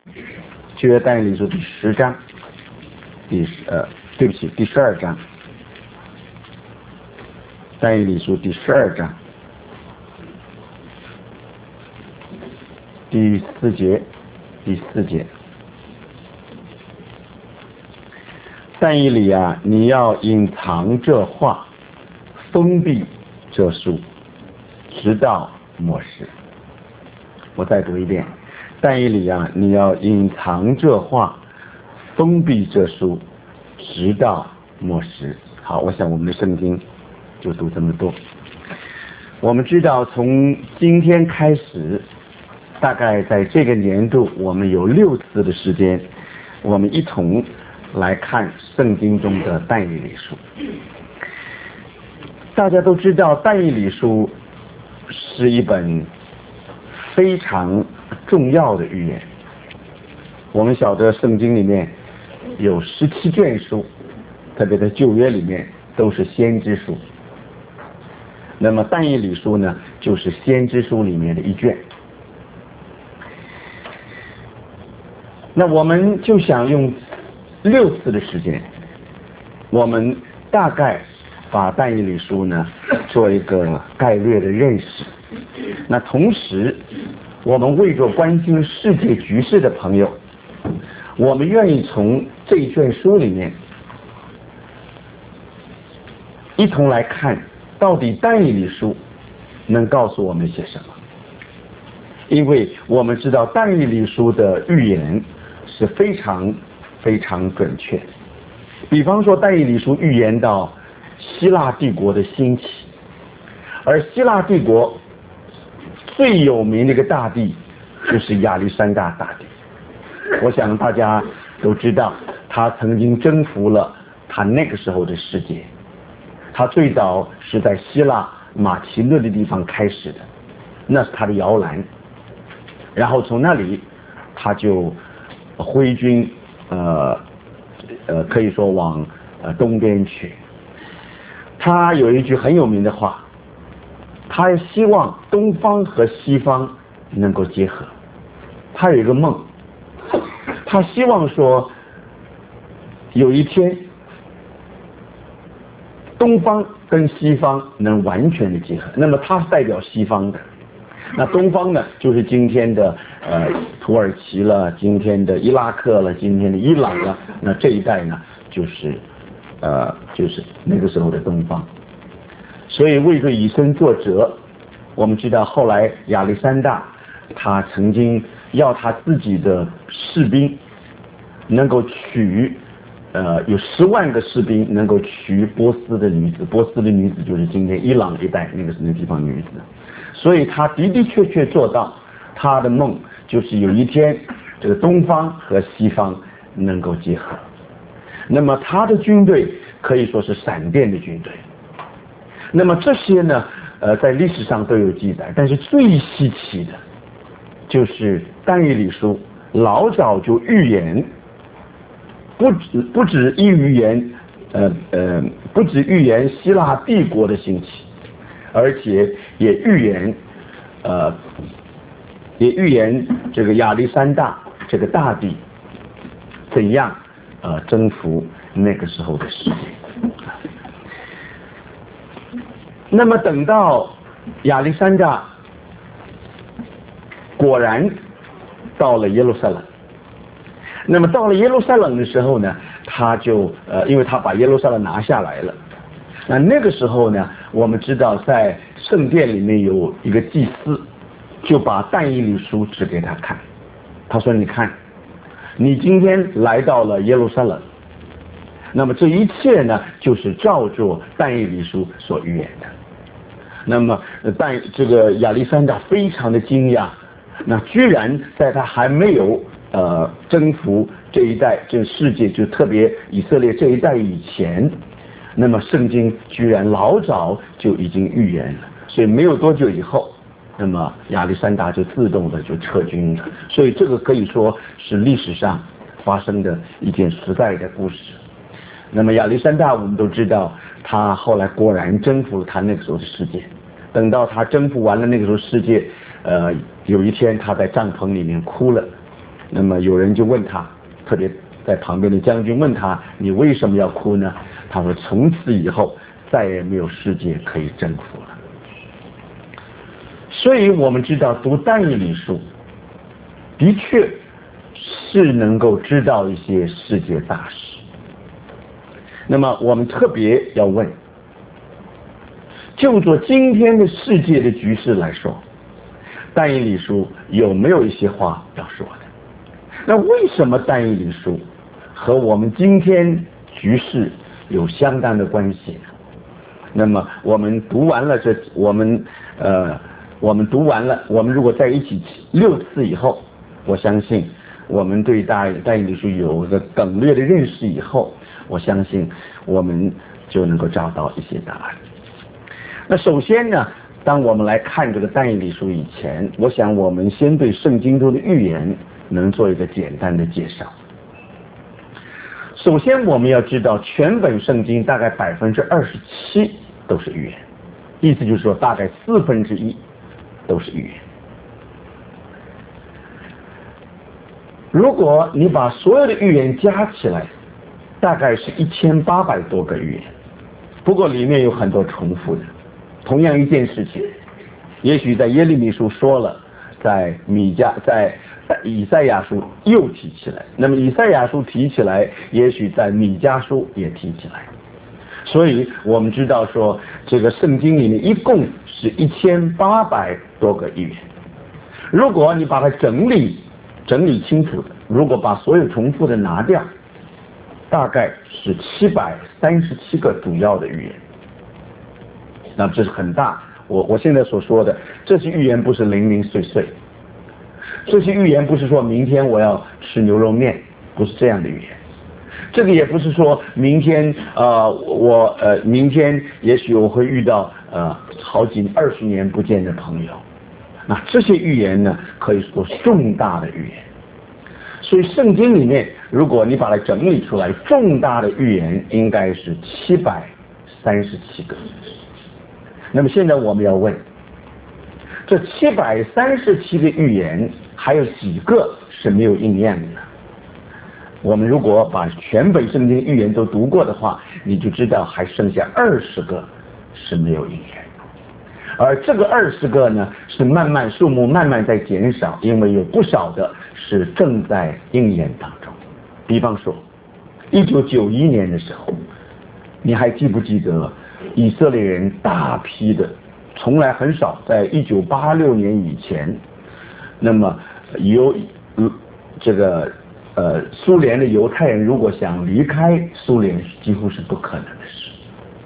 旧约但以理书第10章，第12章，但以理书第12章第4节，但以理啊，你要隐藏这话，封闭这书，直到末世。我再读一遍，但以理啊，你要隐藏这话，封闭这书，直到末世。好，我想我们的圣经就读这么多。我们知道从今天开始，大概在这个年度我们有6次的时间，我们一同来看圣经中的但以理书。大家都知道但以理书是一本非常重要的预言。我们晓得圣经里面有17卷书，特别在旧约里面都是先知书。那么但以理书呢，就是先知书里面的一卷。那我们就想用6次的时间，我们大概把但以理书呢做一个概略的认识。那同时我们为着关心世界局势的朋友，我们愿意从这一卷书里面一同来看到底但以理书能告诉我们些什么。因为我们知道但以理书的预言是非常非常准确的。比方说但以理书预言到希腊帝国的兴起，而希腊帝国最有名的一个大帝就是亚历山大大帝。我想大家都知道，他曾经征服了他那个时候的世界。他最早是在希腊马其顿的地方开始的，那是他的摇篮。然后从那里他就挥军可以说往东边去。他有一句很有名的话，他希望东方和西方能够结合。他有一个梦，他希望说有一天东方跟西方能完全的结合。那么他是代表西方的，那东方呢就是今天的土耳其了，今天的伊拉克了，今天的伊朗了。那这一带呢就是那个时候的东方。所以为着以身作则，我们知道后来亚历山大他曾经要他自己的士兵能够娶有10万个士兵能够娶波斯的女子。波斯的女子就是今天伊朗一带那个地方女子。所以他的的确确做到，他的梦就是有一天这个东方和西方能够结合。那么他的军队可以说是闪电的军队。那么这些呢在历史上都有记载，但是最稀奇的就是但以理书老早就预言，不止预言希腊帝国的兴起，而且也预言这个亚历山大这个大帝怎样征服那个时候的世界。那么等到亚历山大果然到了耶路撒冷，那么到了耶路撒冷的时候呢，他就因为他把耶路撒冷拿下来了。那个时候呢，我们知道在圣殿里面有一个祭司，就把但以理书指给他看。他说你看，你今天来到了耶路撒冷，那么这一切呢就是照着但以理书所预言的。那么这个亚历山大非常的惊讶，那居然在他还没有征服这一带这个世界，就特别以色列这一带以前，那么圣经居然老早就已经预言了。所以没有多久以后，那么亚历山大就自动的就撤军了。所以这个可以说是历史上发生的一件实在的故事。那么亚历山大我们都知道，他后来果然征服了他那个时候的世界。等到他征服完了那个时候世界，有一天他在帐篷里面哭了， 那么有人就问他，特别在旁边的将军问他，你为什么要哭呢？他说从此以后再也没有世界可以征服了。所以我们知道读但以理书的确是能够知道一些世界大事。那么我们特别要问，就做今天的世界的局势来说，但以理书有没有一些话要说的？那为什么但以理书和我们今天局势有相当的关系呢？那么我们读完了我们读完了，我们如果在一起6次以后，我相信我们对但以理书有个梗略的认识以后，我相信我们就能够找到一些答案。那首先呢，当我们来看这个但以理书以前，我想我们先对圣经中的预言能做一个简单的介绍。首先我们要知道，全本圣经大概27%都是预言，意思就是说大概1/4都是预言。如果你把所有的预言加起来，大概是1800多个预言，不过里面有很多重复的。同样一件事情，也许在耶利米书说了，在以赛亚书又提起来，那么以赛亚书提起来，也许在米迦书也提起来。所以我们知道说，这个圣经里面一共是1800多个预言。如果你把它整理清楚的，如果把所有重复的拿掉，大概是737个主要的预言。那这是很大，我现在所说的这些预言不是零零碎碎，这些预言不是说明天我要吃牛肉面，不是这样的预言。这个也不是说明天明天也许我会遇到好几20年不见的朋友。那这些预言呢，可以说是重大的预言。所以圣经里面，如果你把它整理出来，重大的预言应该是737个。那么现在我们要问，这737个预言还有几个是没有应验的呢？我们如果把全本圣经预言都读过的话，你就知道还剩下20个是没有应验。而这个20个呢，是数目慢慢在减少，因为有不少的是正在应验当中。比方说1991年的时候，你还记不记得以色列人大批的，从来很少，在1986年以前，那么苏联的犹太人如果想离开苏联，几乎是不可能的事。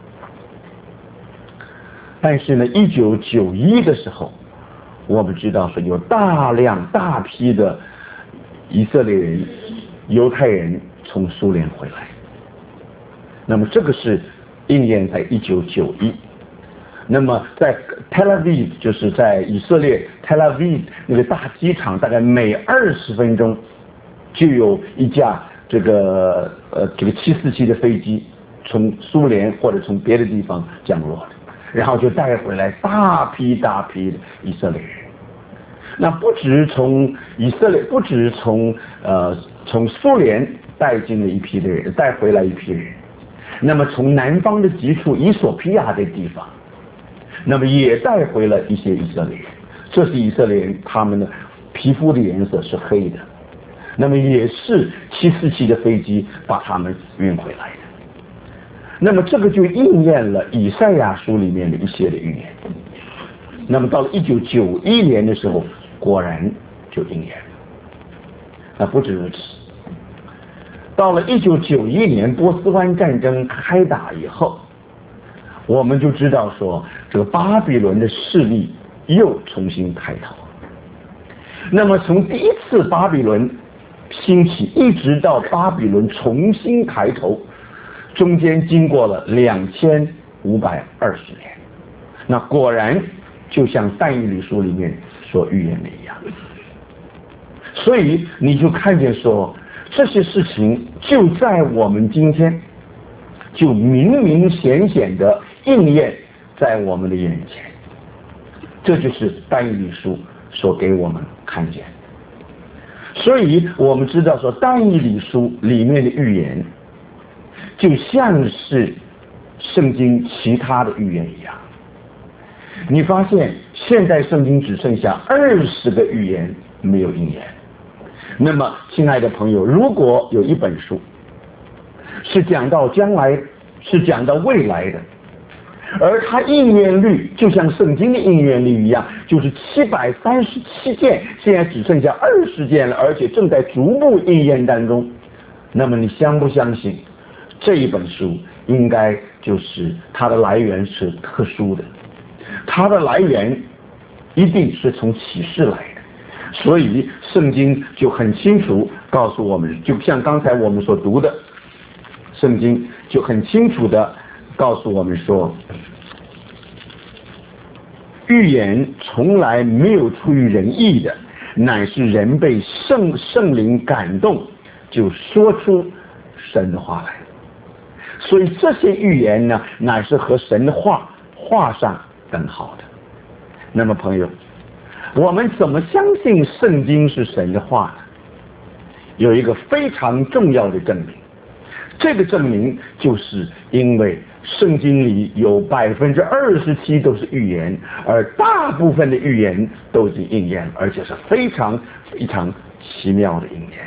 但是呢，1991的时候，我们知道是有大批的以色列人、犹太人从苏联回来。那么这个是应验在1991。那么在 Tel Aviv， 就是在以色列 Tel Aviv 那个大机场，大概每20分钟就有一架这个747的飞机从苏联或者从别的地方降落的，然后就带回来大批的以色列人。那不止从以色列，不止从苏联带进了一批的人，带回来一批人。那么从南方的几处以索比亚的地方，那么也带回了一些以色列人。这是以色列人，他们的皮肤的颜色是黑的，那么也是747的飞机把他们运回来的。那么这个就应验了以赛亚书里面的一些的预言。那么到了1991年的时候，果然就应验了。那不止如此，到了1991年波斯湾战争开打以后，我们就知道说这个巴比伦的势力又重新抬头。那么从第一次巴比伦兴起一直到巴比伦重新抬头，中间经过了2520年。那果然就像但以理书里面所预言的一样。所以你就看见说，这些事情就在我们今天就明明显显的应验在我们的眼前。这就是但以理书所给我们看见的。 所以我们知道说但以理书里面的预言就像是圣经其他的预言一样。你发现现在圣经只剩下20个预言没有应验。那么亲爱的朋友，如果有一本书是讲到将来，是讲到未来的，而它应验率就像圣经的应验率一样，就是737件，现在只剩下20件了，而且正在逐步应验当中。那么你相不相信这一本书应该就是它的来源是特殊的，它的来源一定是从启示来的。所以圣经就很清楚告诉我们，就像刚才我们所读的圣经就很清楚的告诉我们说，预言从来没有出于人意的，乃是人被圣灵感动就说出神的话来。所以这些预言呢，乃是和神的话画上等号的。那么朋友，我们怎么相信圣经是神的话呢？有一个非常重要的证明，这个证明就是因为圣经里有27%都是预言，而大部分的预言都已经应验，而且是非常非常奇妙的应验。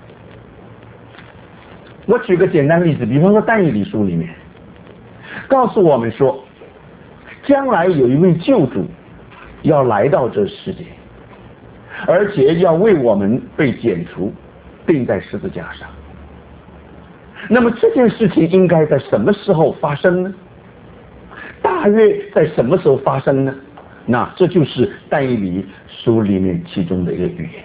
我举个简单例子，比方说但以理书里面告诉我们说，将来有一位救主要来到这世界，而且要为我们被剪除，钉在十字架上。那么这件事情应该在什么时候发生呢？大约在什么时候发生呢？那这就是但以理书里面其中的一个预言。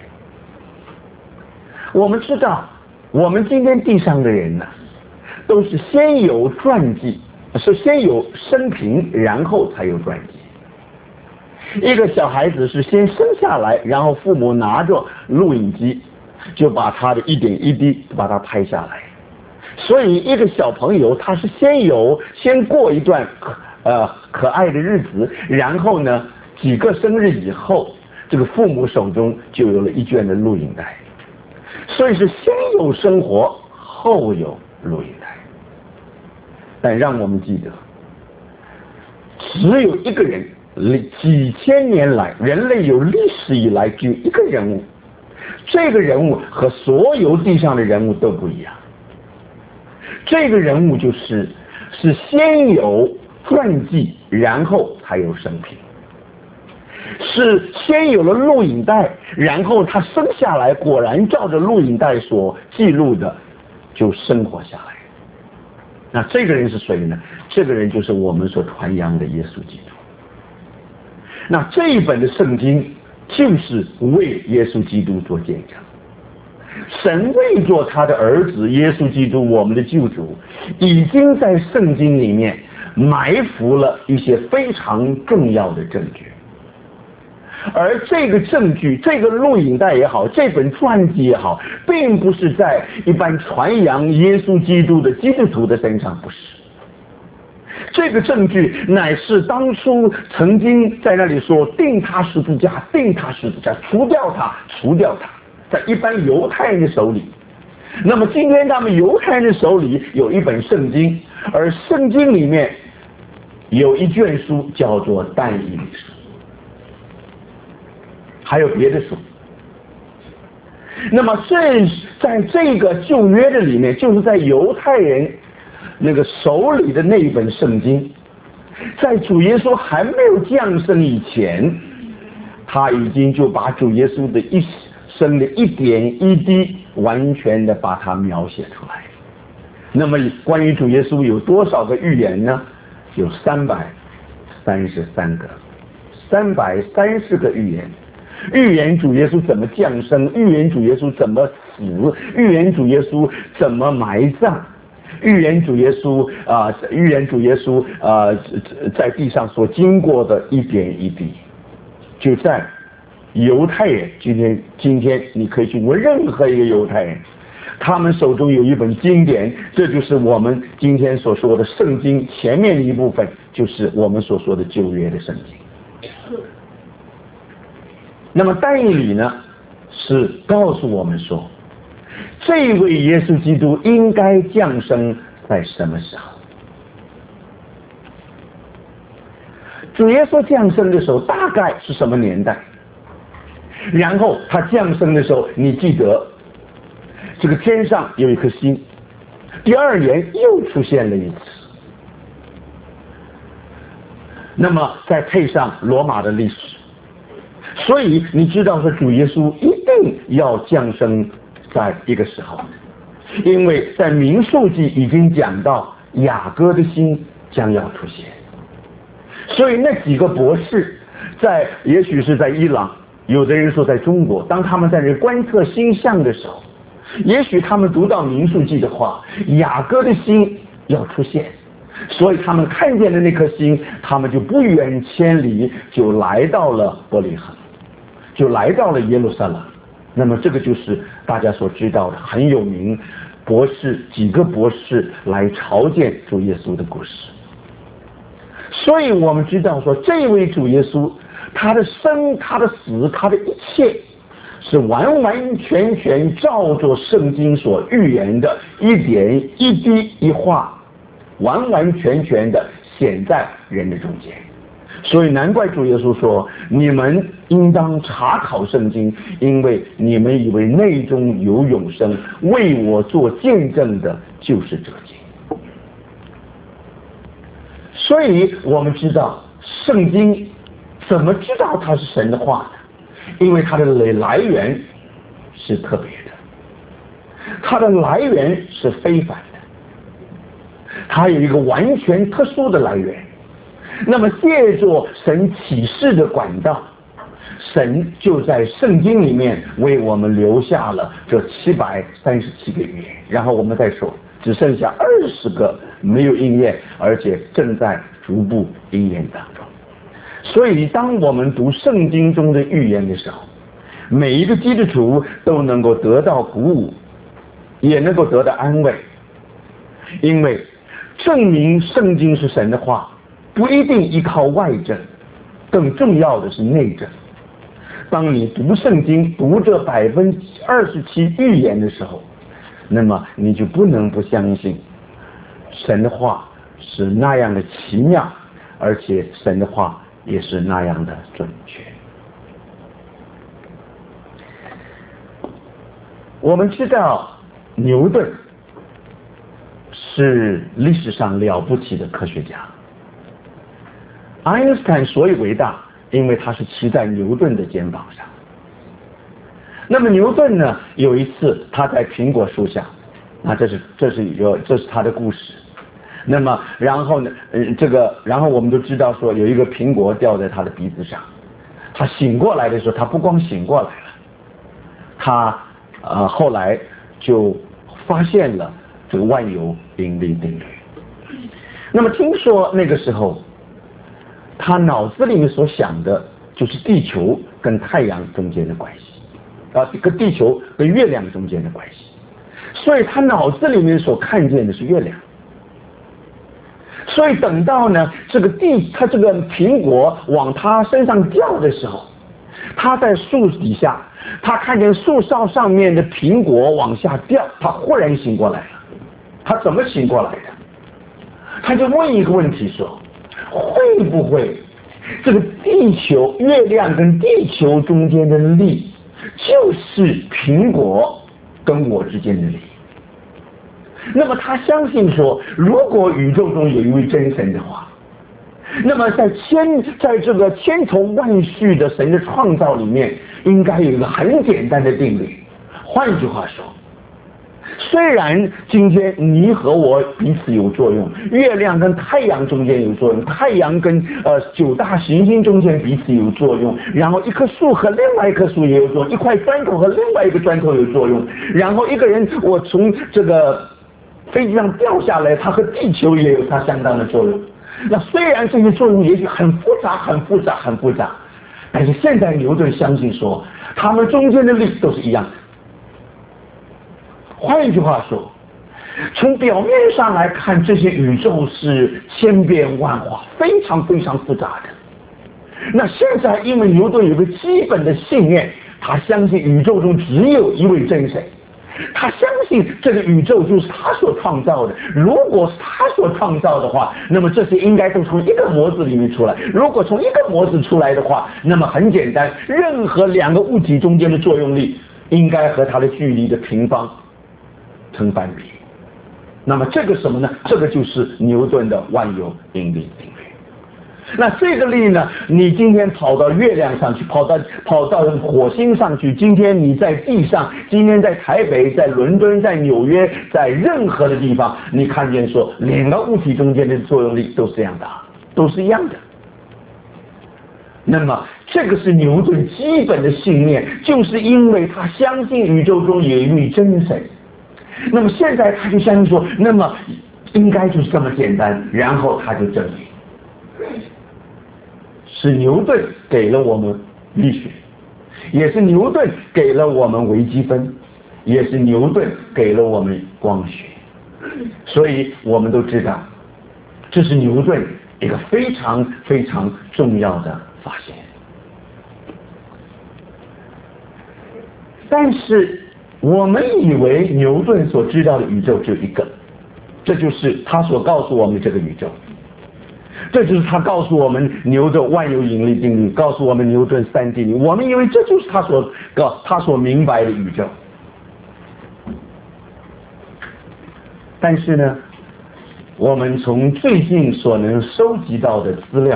我们知道我们今天地上的人呢，都是先有传记，是先有生平，然后才有传记。一个小孩子是先生下来，然后父母拿着录影机就把他的一点一滴把他拍下来。所以一个小朋友他是先过一段可爱的日子，然后呢几个生日以后，这个父母手中就有了一卷的录影带。所以是先有生活，后有录影带。但让我们记得，只有一个人，几千年来人类有历史以来只有一个人物，这个人物和所有地上的人物都不一样。这个人物是先有传记，然后才有生平，是先有了录影带，然后他生下来果然照着录影带所记录的就生活下来。那这个人是谁呢？这个人就是我们所传扬的耶稣基督。那这一本的圣经就是为耶稣基督做见证。神为做他的儿子耶稣基督我们的救主，已经在圣经里面埋伏了一些非常重要的证据。而这个证据，这个录影带也好，这本传记也好，并不是在一般传扬耶稣基督的基督徒的身上，不是。这个证据乃是当初曾经在那里说钉他十字架，钉他十字架，除掉他，在一般犹太人的手里。那么今天他们犹太人的手里有一本圣经，而圣经里面有一卷书叫做但以理书，还有别的书。那么在这个旧约的里面，就是在犹太人那个手里的那一本圣经，在主耶稣还没有降生以前，他已经就把主耶稣的一生的一点一滴完全的把它描写出来。那么关于主耶稣有多少个预言呢？有333个，330个预言。预言主耶稣怎么降生，预言主耶稣怎么死，预言主耶稣怎么埋葬，预言主耶稣在地上所经过的一点一滴，就在犹太人今天你可以去问任何一个犹太人，他们手中有一本经典，这就是我们今天所说的圣经前面的一部分，就是我们所说的旧约的圣经。那么但以理呢， 是告诉我们说，这位耶稣基督应该降生在什么时候？主耶稣降生的时候大概是什么年代？然后他降生的时候，你记得这个天上有一颗星，第二年又出现了一次。那么再配上罗马的历史，所以你知道说主耶稣一定要降生在一个时候，因为在民数记已经讲到雅各的星将要出现。所以那几个博士也许是在伊朗，有的人说在中国，当他们在这观测星象的时候，也许他们读到民数记的话，雅各的星要出现，所以他们看见的那颗星，他们就不远千里就来到了伯利恒，就来到了耶路撒冷。那么这个就是大家所知道的很有名几个博士来朝见主耶稣的故事。所以我们知道说，这位主耶稣，他的生、他的死、他的一切，是完完全全照着圣经所预言的一点一滴一画，完完全全的显在人的中间。所以难怪主耶稣说，你们应当查考圣经，因为你们以为内中有永生，为我做见证的就是这经。所以我们知道圣经怎么知道它是神的话呢？因为它的来源是特别的，它的来源是非凡的，它有一个完全特殊的来源。那么借着神启示的管道，神就在圣经里面为我们留下了这737个预言。然后我们再说，只剩下20个没有应验，而且正在逐步应验当中。所以当我们读圣经中的预言的时候，每一个基督徒都能够得到鼓舞，也能够得到安慰，因为证明圣经是神的话不一定依靠外证，更重要的是内证。当你读圣经读这27%预言的时候，那么你就不能不相信神的话是那样的奇妙，而且神的话也是那样的准确。我们知道牛顿是历史上了不起的科学家，爱因斯坦所以伟大，因为他是骑在牛顿的肩膀上。那么牛顿呢，有一次他在苹果树下，这是他的故事。那么然后呢，然后我们都知道说有一个苹果掉在他的鼻子上，他醒过来的时候，他不光醒过来了，他后来就发现了这个万有引力定律。那么听说那个时候他脑子里面所想的就是地球跟太阳中间的关系，跟地球跟月亮中间的关系，所以他脑子里面所看见的是月亮。所以等到呢他这个苹果往他身上掉的时候，他在树底下，他看见树梢上面的苹果往下掉，他忽然醒过来了。他怎么醒过来的？他就问一个问题说，会不会这个月亮跟地球中间的力就是苹果跟我之间的力？那么他相信说，如果宇宙中有一位真神的话，那么在这个千头万绪的神的创造里面，应该有一个很简单的定律。换句话说，虽然今天你和我彼此有作用，月亮跟太阳中间有作用，太阳跟9大行星中间彼此有作用，然后一棵树和另外一棵树也有作用，一块砖头和另外一个砖头有作用，然后一个人我从这个飞机上掉下来，它和地球也有它相当的作用。那虽然这些作用也许很复杂，但是现在牛顿相信说，它们中间的力都是一样的。换一句话说，从表面上来看，这些宇宙是千变万化，非常非常复杂的。那现在因为牛顿有个基本的信念， 他相信宇宙中只有一位真神，他相信这个宇宙就是他所创造的。如果是他所创造的话，那么这些应该都从一个模子里面出来。如果从一个模子出来的话，那么很简单，任何两个物体中间的作用力应该和它的距离的平方成反比。那么这个什么呢？这个就是牛顿的万有引力定律。那这个力呢，你今天跑到月亮上去，跑到火星上去，今天你在地上，今天在台北，在伦敦，在纽约，在任何的地方，你看见说两个物体中间的作用力都是这样的，都是一样的。那么这个是牛顿基本的信念，就是因为他相信宇宙中有一位真神。那么现在他就相信说，那么应该就是这么简单，然后他就证明。是牛顿给了我们力学，也是牛顿给了我们微积分，也是牛顿给了我们光学。所以我们都知道，这是牛顿一个非常非常重要的发现。但是我们以为牛顿所知道的宇宙只有一个，这就是他所告诉我们的这个宇宙。这就是他告诉我们牛顿万有引力定律，告诉我们牛顿三定律。我们以为这就是他所明白的宇宙。但是呢，我们从最近所能收集到的资料，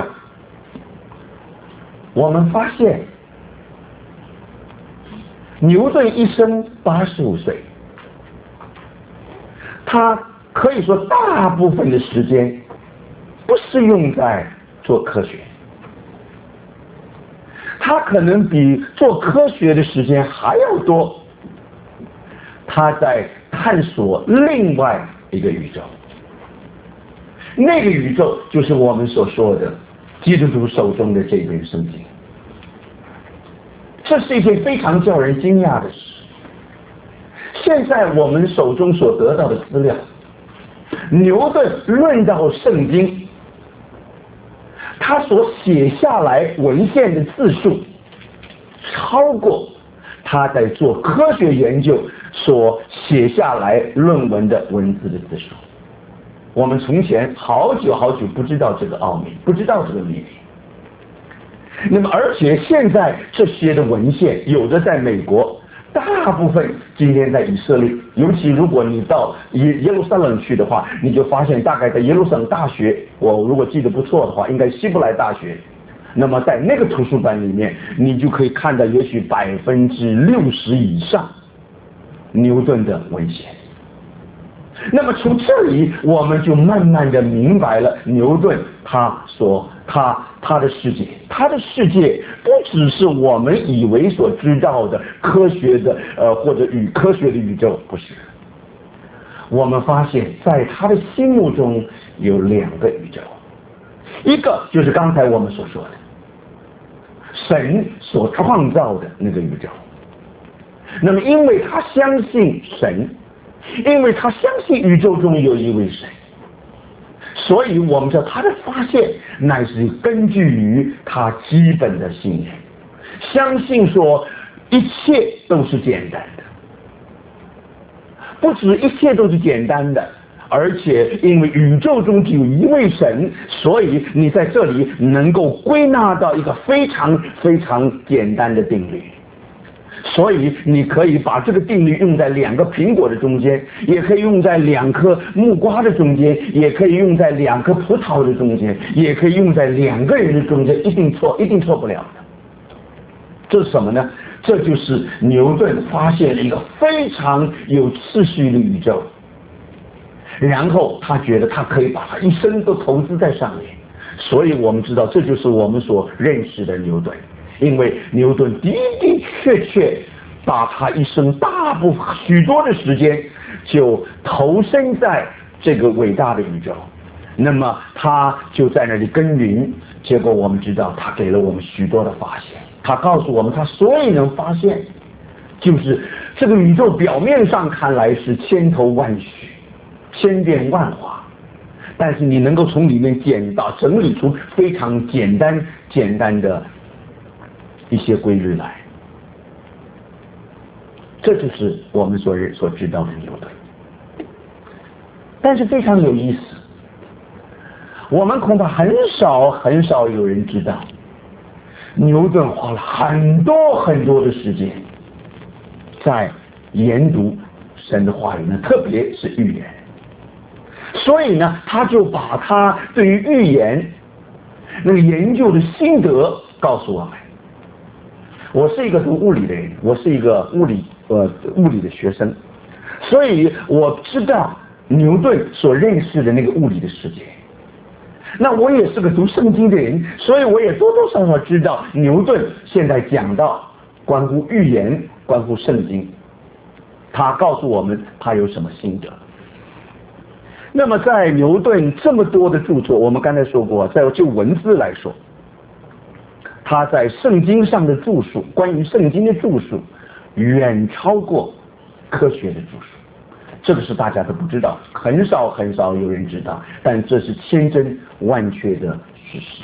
我们发现牛顿一生85岁，他可以说大部分的时间不是用在做科学，他可能比做科学的时间还要多，他在探索另外一个宇宙。那个宇宙就是我们所说的基督徒手中的这本圣经。这是一件非常叫人惊讶的事。现在我们手中所得到的资料，牛顿论到圣经，他所写下来文献的字数超过他在做科学研究所写下来论文的文字的字数。我们从前好久好久不知道这个奥秘，不知道这个秘密。那么而且现在这些的文献有的在美国，大部分今天在以色列，尤其如果你到耶路撒冷去的话，你就发现大概在耶路撒冷大学，我如果记得不错的话，应该希伯来大学，那么在那个图书馆里面，你就可以看到也许60%以上牛顿的文献。那么从这里我们就慢慢的明白了牛顿他的世界，他的世界不只是我们以为所知道的科学的或者科学的宇宙，不是。我们发现在他的心目中有两个宇宙，一个就是刚才我们所说的神所创造的那个宇宙。那么因为他相信神，因为他相信宇宙中有一位神，所以我们知道他的发现乃是根据于他基本的信念，相信说一切都是简单的，不止一切都是简单的，而且因为宇宙中只有一位神，所以你在这里能够归纳到一个非常非常简单的定律。所以你可以把这个定律用在2个苹果的中间，也可以用在2颗木瓜的中间，也可以用在2颗葡萄的中间，也可以用在2个人的中间，一定错不了的。这是什么呢？这就是牛顿发现了一个非常有次序的宇宙，然后他觉得他可以把他一生都投资在上面，所以我们知道这就是我们所认识的牛顿。因为牛顿的的确确把他一生许多的时间就投身在这个伟大的宇宙，那么他就在那里耕耘，结果我们知道他给了我们许多的发现。他告诉我们他所以能发现，就是这个宇宙表面上看来是千头万绪，千变万化，但是你能够从里面整理出非常简单的一些规律来。 这就是我们所知道的牛顿。但是非常有意思，我们恐怕很少有人知道，牛顿花了很多的时间在研读神的话语呢，特别是预言。所以呢，他就把他对于预言那个研究的心得告诉我们。我是一个读物理的人，我是一个物理的学生，所以我知道牛顿所认识的那个物理的世界。那我也是个读圣经的人，所以我也多多少少知道牛顿现在讲到关乎预言，关乎圣经，他告诉我们他有什么心得。那么在牛顿这么多的著作，我们刚才说过，就文字来说，他在圣经上的著述，关于圣经的著述远超过科学的著述。这个是大家都不知道，很少有人知道，但这是千真万确的事实。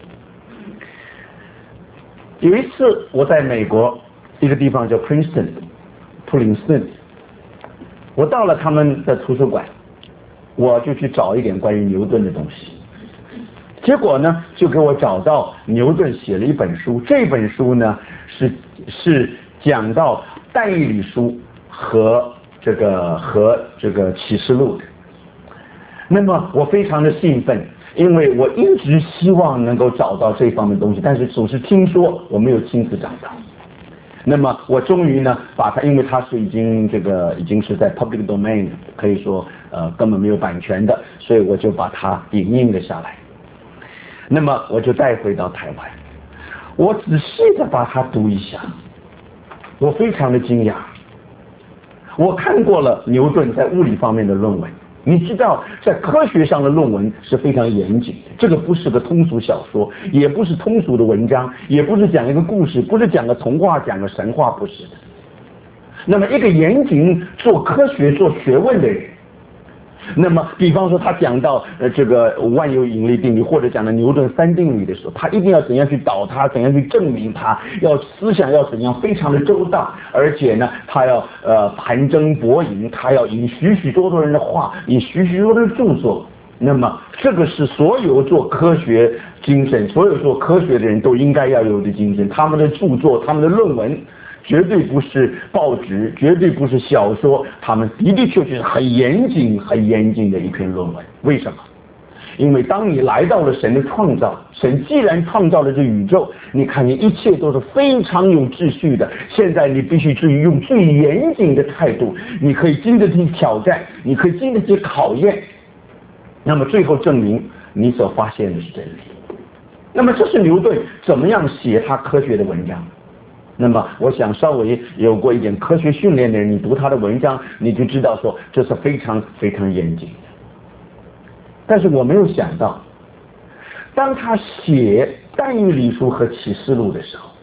有一次我在美国一个地方叫 Princeton 普林斯顿，我到了他们的图书馆，我就去找一点关于牛顿的东西，结果呢就给我找到牛顿写了一本书，这本书呢是讲到但以理书和这个启示录的。那么我非常的兴奋，因为我一直希望能够找到这方面的东西，但是总是听说，我没有亲自找到。那么我终于呢把它，因为它是已经是在 public domain， 可以说根本没有版权的，所以我就把它影印了下来。那么我就带回到台湾，我仔细的把它读一下，我非常的惊讶。我看过了牛顿在物理方面的论文，你知道在科学上的论文是非常严谨的，这个不是个通俗小说，也不是通俗的文章，也不是讲一个故事，不是讲个童话，讲个神话，不是的。那么一个严谨做科学做学问的人，那么比方说他讲到这个万有引力定律，或者讲到牛顿三定律的时候，他一定要怎样去导它，怎样去证明它，要思想要怎样非常的周到，而且呢他要盘征博引，他要引许许多多人的话，引许许多多的著作。那么这个是所有做科学精神，所有做科学的人都应该要有的精神，他们的著作，他们的论文绝对不是报纸，绝对不是小说，他们的的确确是很严谨的一篇论文。为什么？因为当你来到了神的创造，神既然创造了这宇宙，你看见一切都是非常有秩序的，现在你必须用最严谨的态度，你可以经得起挑战，你可以经得起考验，那么最后证明你所发现的是真理。那么这是牛顿怎么样写他科学的文章。那么我想稍微有过一点科学训练的人，你读他的文章，你就知道说这是非常严谨的。但是我没有想到，当他写但以理书和启示录的时候，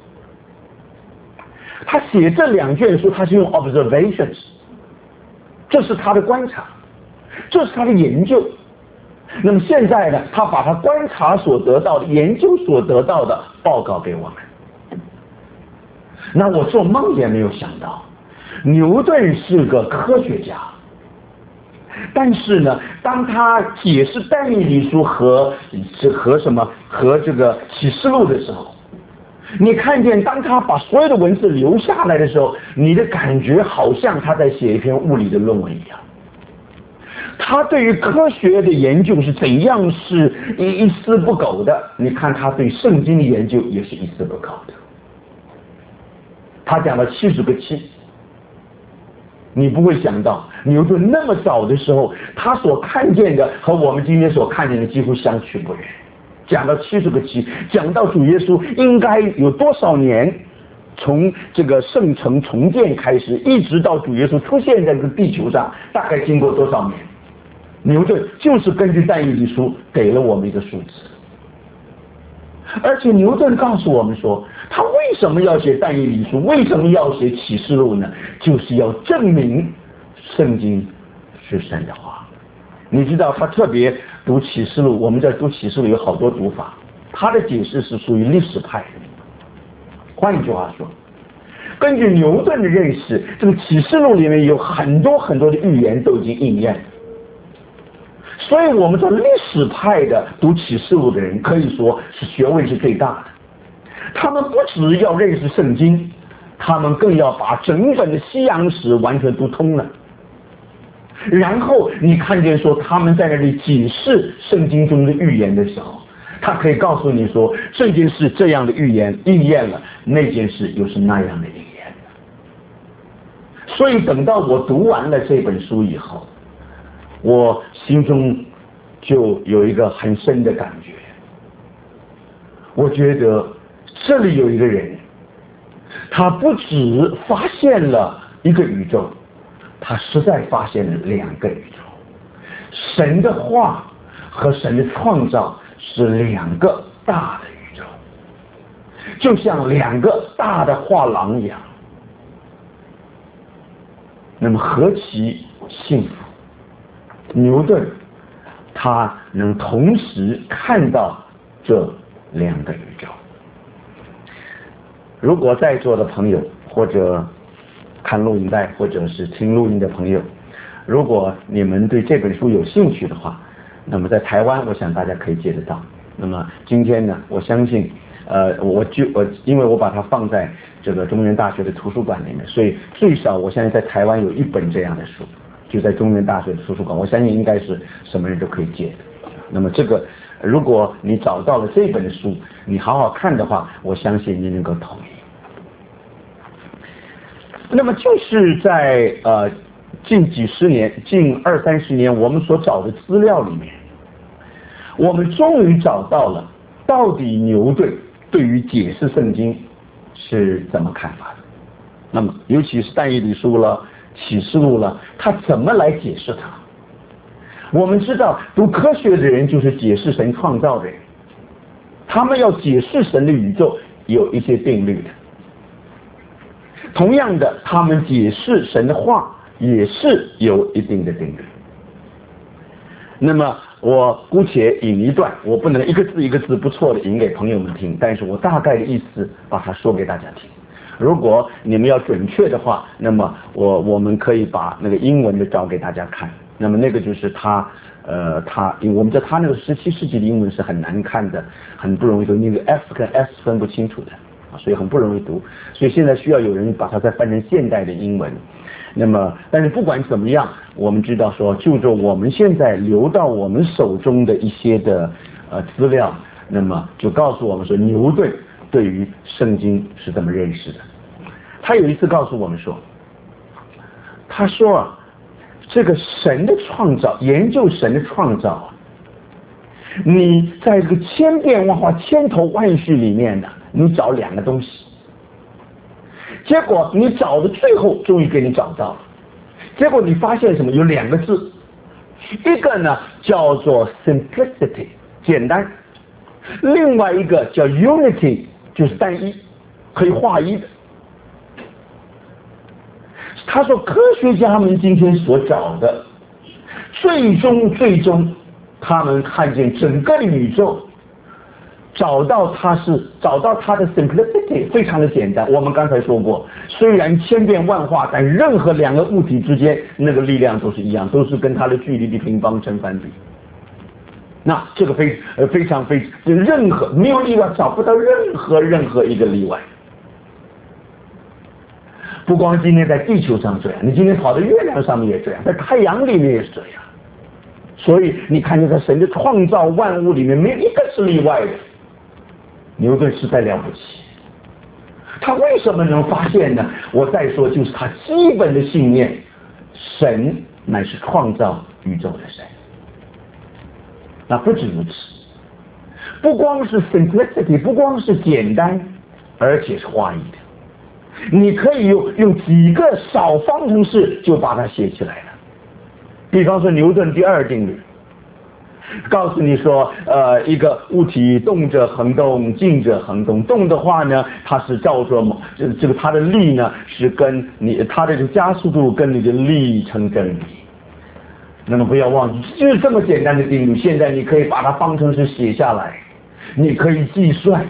他写这两卷书，他是用 observations， 这是他的观察，这是他的研究。那么现在呢，他把他观察所得到的、研究所得到的报告给我们。那我做梦也没有想到，牛顿是个科学家，但是呢，当他解释但以理书和这个启示录的时候，你看见当他把所有的文字留下来的时候，你的感觉好像他在写一篇物理的论文一样。他对于科学的研究是怎样是一丝不苟的，你看他对圣经的研究也是一丝不苟的。他讲了70个7，你不会想到牛顿那么早的时候，他所看见的和我们今天所看见的几乎相去不远。讲到70个7，讲到主耶稣应该有多少年，从这个圣城重建开始，一直到主耶稣出现在这个地球上，大概经过多少年？牛顿就是根据但以理书给了我们一个数字。而且牛顿告诉我们说，他为什么要写但以理书，为什么要写启示录呢？就是要证明圣经是神的话。你知道他特别读启示录，我们在读启示录有好多读法，他的解释是属于历史派的。换一句话说， 根据牛顿的认识，这个启示录里面有很多很多的预言都已经应验。所以我们说历史派的读启示录的人可以说是学问是最大的，他们不只要认识圣经，他们更要把整本的西洋史完全读通了。然后你看见说他们在那里解释圣经中的预言的时候，他可以告诉你说这件事这样的预言应验了，那件事又是那样的应验了。所以等到我读完了这本书以后，我心中就有一个很深的感觉，我觉得这里有一个人，他不只发现了一个宇宙，他实在发现了两个宇宙。神的话和神的创造是两个大的宇宙，就像两个大的画廊一样。那么何其幸福！牛顿他能同时看到这两个宇宙。如果在座的朋友或者看录影带或者是听录音的朋友，如果你们对这本书有兴趣的话，那么在台湾我想大家可以借得到。那么今天呢，我相信因为我把它放在这个中原大学的图书馆里面，所以最少我相信在台湾有一本这样的书，就在中原大学的图书馆，我相信应该是什么人都可以借的。那么这个如果你找到了这本书，你好好看的话，我相信你能够同意。那么就是在近几十年，近20-30年我们所找的资料里面，我们终于找到了到底牛顿对于解释圣经是怎么看法的。那么尤其是但以理书了、启示录了，他怎么来解释它？我们知道读科学的人就是解释神创造的人，他们要解释神的宇宙有一些定律的。同样的，他们解释神的话也是有一定的定律。那么我姑且引一段，我不能一个字一个字不错的引给朋友们听，但是我大概的意思把它说给大家听。如果你们要准确的话，那么我们可以把那个英文的找给大家看。那么那个就是因为我们知道他那个17世纪的英文是很难看的，很不容易读，那个 F 跟 S 分不清楚的，所以很不容易读。所以现在需要有人把它再翻成现代的英文。那么但是不管怎么样，我们知道说就着我们现在留到我们手中的一些的资料，那么就告诉我们说牛顿对于圣经是怎么认识的。他有一次告诉我们说，他说这个神的创造，研究神的创造，你在这个千变万化、千头万绪里面呢，你找两个东西，结果你找的最后终于给你找到了，结果你发现什么？有两个字，一个呢叫做 simplicity 简单，另外一个叫 unity 就是单一，可以划一的。他说科学家们今天所找的最终他们看见整个的宇宙，找到它的 simplicity 非常的简单。我们刚才说过，虽然千变万化，但任何两个物体之间那个力量都是一样，都是跟它的距离的平方成反比。那这个非常任何没有例外，找不到任何一个例外。不光今天在地球上这样，你今天跑到月亮上面也这样，在太阳里面也是这样。所以你看见在神的创造万物里面没有一个是例外的。牛顿实在了不起，他为什么能发现呢？我再说，就是他基本的信念，神乃是创造宇宙的神。那不止如此，不光是 simplicity， 不光是简单，而且是划一的。你可以用几个小方程式就把它写起来了。比方说牛顿第二定律，告诉你说一个物体动着恒动，静着恒动。动的话呢，它是照着这个它的力呢是跟它的加速度跟你的力成正比。那么不要忘记，就是这么简单的定律，现在你可以把它方程式写下来，你可以计算，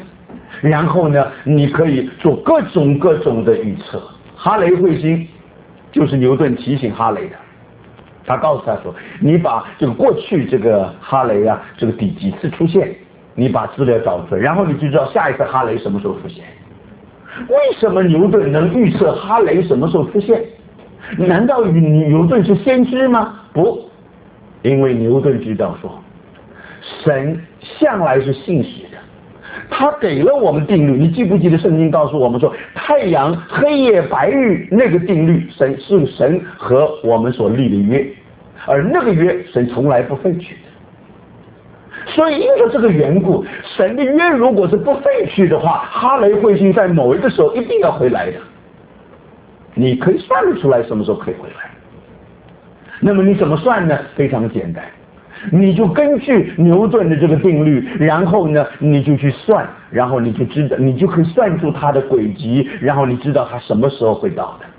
然后呢，你可以做各种的预测。哈雷彗星就是牛顿提醒哈雷的，他告诉他说，你把这个过去这个哈雷啊，这个第几次出现，你把资料找出来，然后你就知道下一次哈雷什么时候出现。为什么牛顿能预测哈雷什么时候出现？难道牛顿是先知吗？不，因为牛顿知道说，神向来是信实的，他给了我们定律。你记不记得圣经告诉我们说，太阳、黑夜、白日那个定律，是神和我们所立的约，而那个约神从来不废去的。所以因着这个缘故，神的约如果是不废去的话，哈雷彗星在某一个时候一定要回来的。你可以算得出来什么时候可以回来。那么你怎么算呢？非常简单，你就根据牛顿的这个定律，然后呢你就去算，然后你就知道，你就可以算出它的轨迹，然后你知道它什么时候会到的。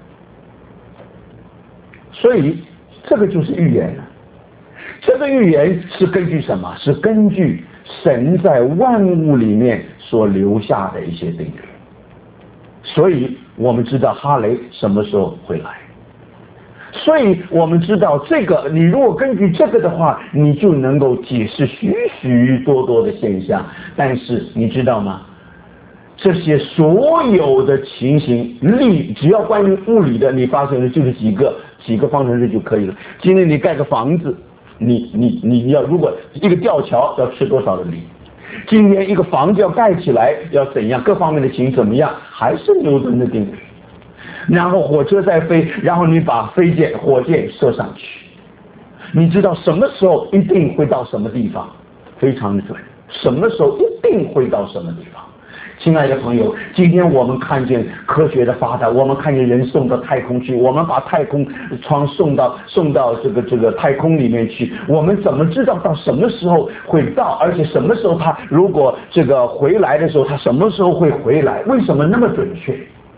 所以这个就是预言了。这个预言是根据什么？是根据神在万物里面所留下的一些定律。所以我们知道哈雷什么时候会来，所以我们知道这个，你如果根据这个的话，你就能够解释许许多多的现象。但是你知道吗？这些所有的情形只要关于物理的，你发现的就是几个方程式就可以了。今天你盖个房子，你要如果一个吊桥要吃多少的力，今天一个房子要盖起来要怎样，各方面的情形怎么样，还是牛顿的定律。然后火车在飞，然后你把火箭射上去，你知道什么时候一定会到什么地方，非常的准，什么时候一定会到什么地方。亲爱的朋友，今天我们看见科学的发达，我们看见人送到太空去，我们把太空舱送到这个太空里面去，我们怎么知道到什么时候会到，而且什么时候他如果这个回来的时候，他什么时候会回来？为什么那么准确？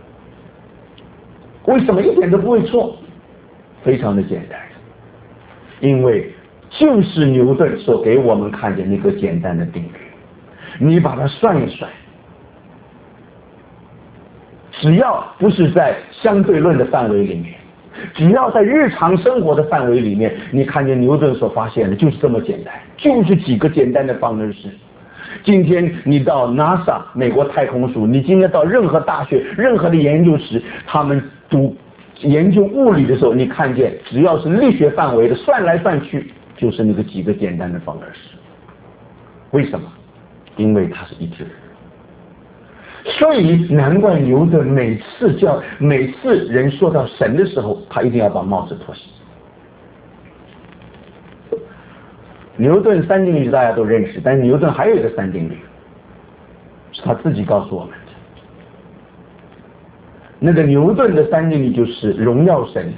为什么一点都不会错？非常的简单，因为就是牛顿所给我们看见那个简单的定律，你把它算一算，只要不是在相对论的范围里面，只要在日常生活的范围里面，你看见牛顿所发现的就是这么简单，就是几个简单的方程式。今天你到 NASA 美国太空署，你今天到任何大学、任何的研究室，他们研究物理的时候，你看见只要是力学范围的，算来算去就是那个几个简单的方程式。为什么？因为它是一致的。所以难怪牛顿每次人说到神的时候，他一定要把帽子脱下。牛顿三定律大家都认识，但是牛顿还有一个三定律，是他自己告诉我们的。那个牛顿的三定律就是荣耀神，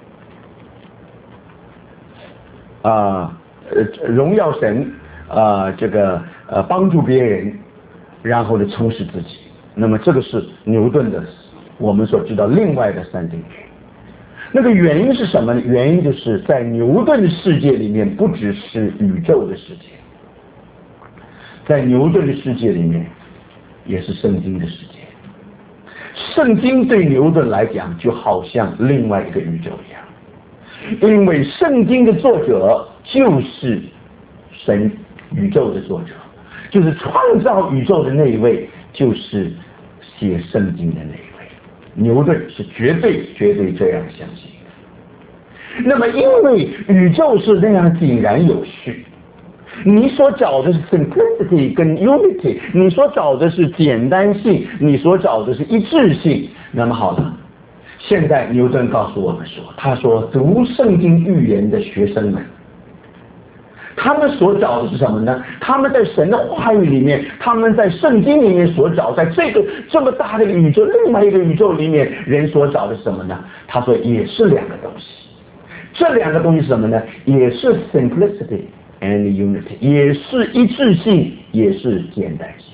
荣耀神，帮助别人，然后呢充实自己。那么这个是牛顿的我们所知道另外的三定律。那个原因是什么呢？原因就是在牛顿的世界里面，不只是宇宙的世界，在牛顿的世界里面也是圣经的世界。圣经对牛顿来讲就好像另外一个宇宙一样，因为圣经的作者就是神宇宙的作者，就是创造宇宙的那一位，就是写圣经的那一位。牛顿是绝对这样相信的。那么因为宇宙是那样井然有序，你所找的是 simplicity 跟 unity， 你所找的是简单性，你所找的是一致性。那么好了，现在牛顿告诉我们说，他说读圣经预言的学生们，他们所找的是什么呢？他们在神的话语里面，他们在圣经里面所找，在这么大的宇宙，另外一个宇宙里面，人所找的是什么呢？他说也是两个东西。这两个东西是什么呢？也是 simplicity and unity， 也是一致性，也是简单性。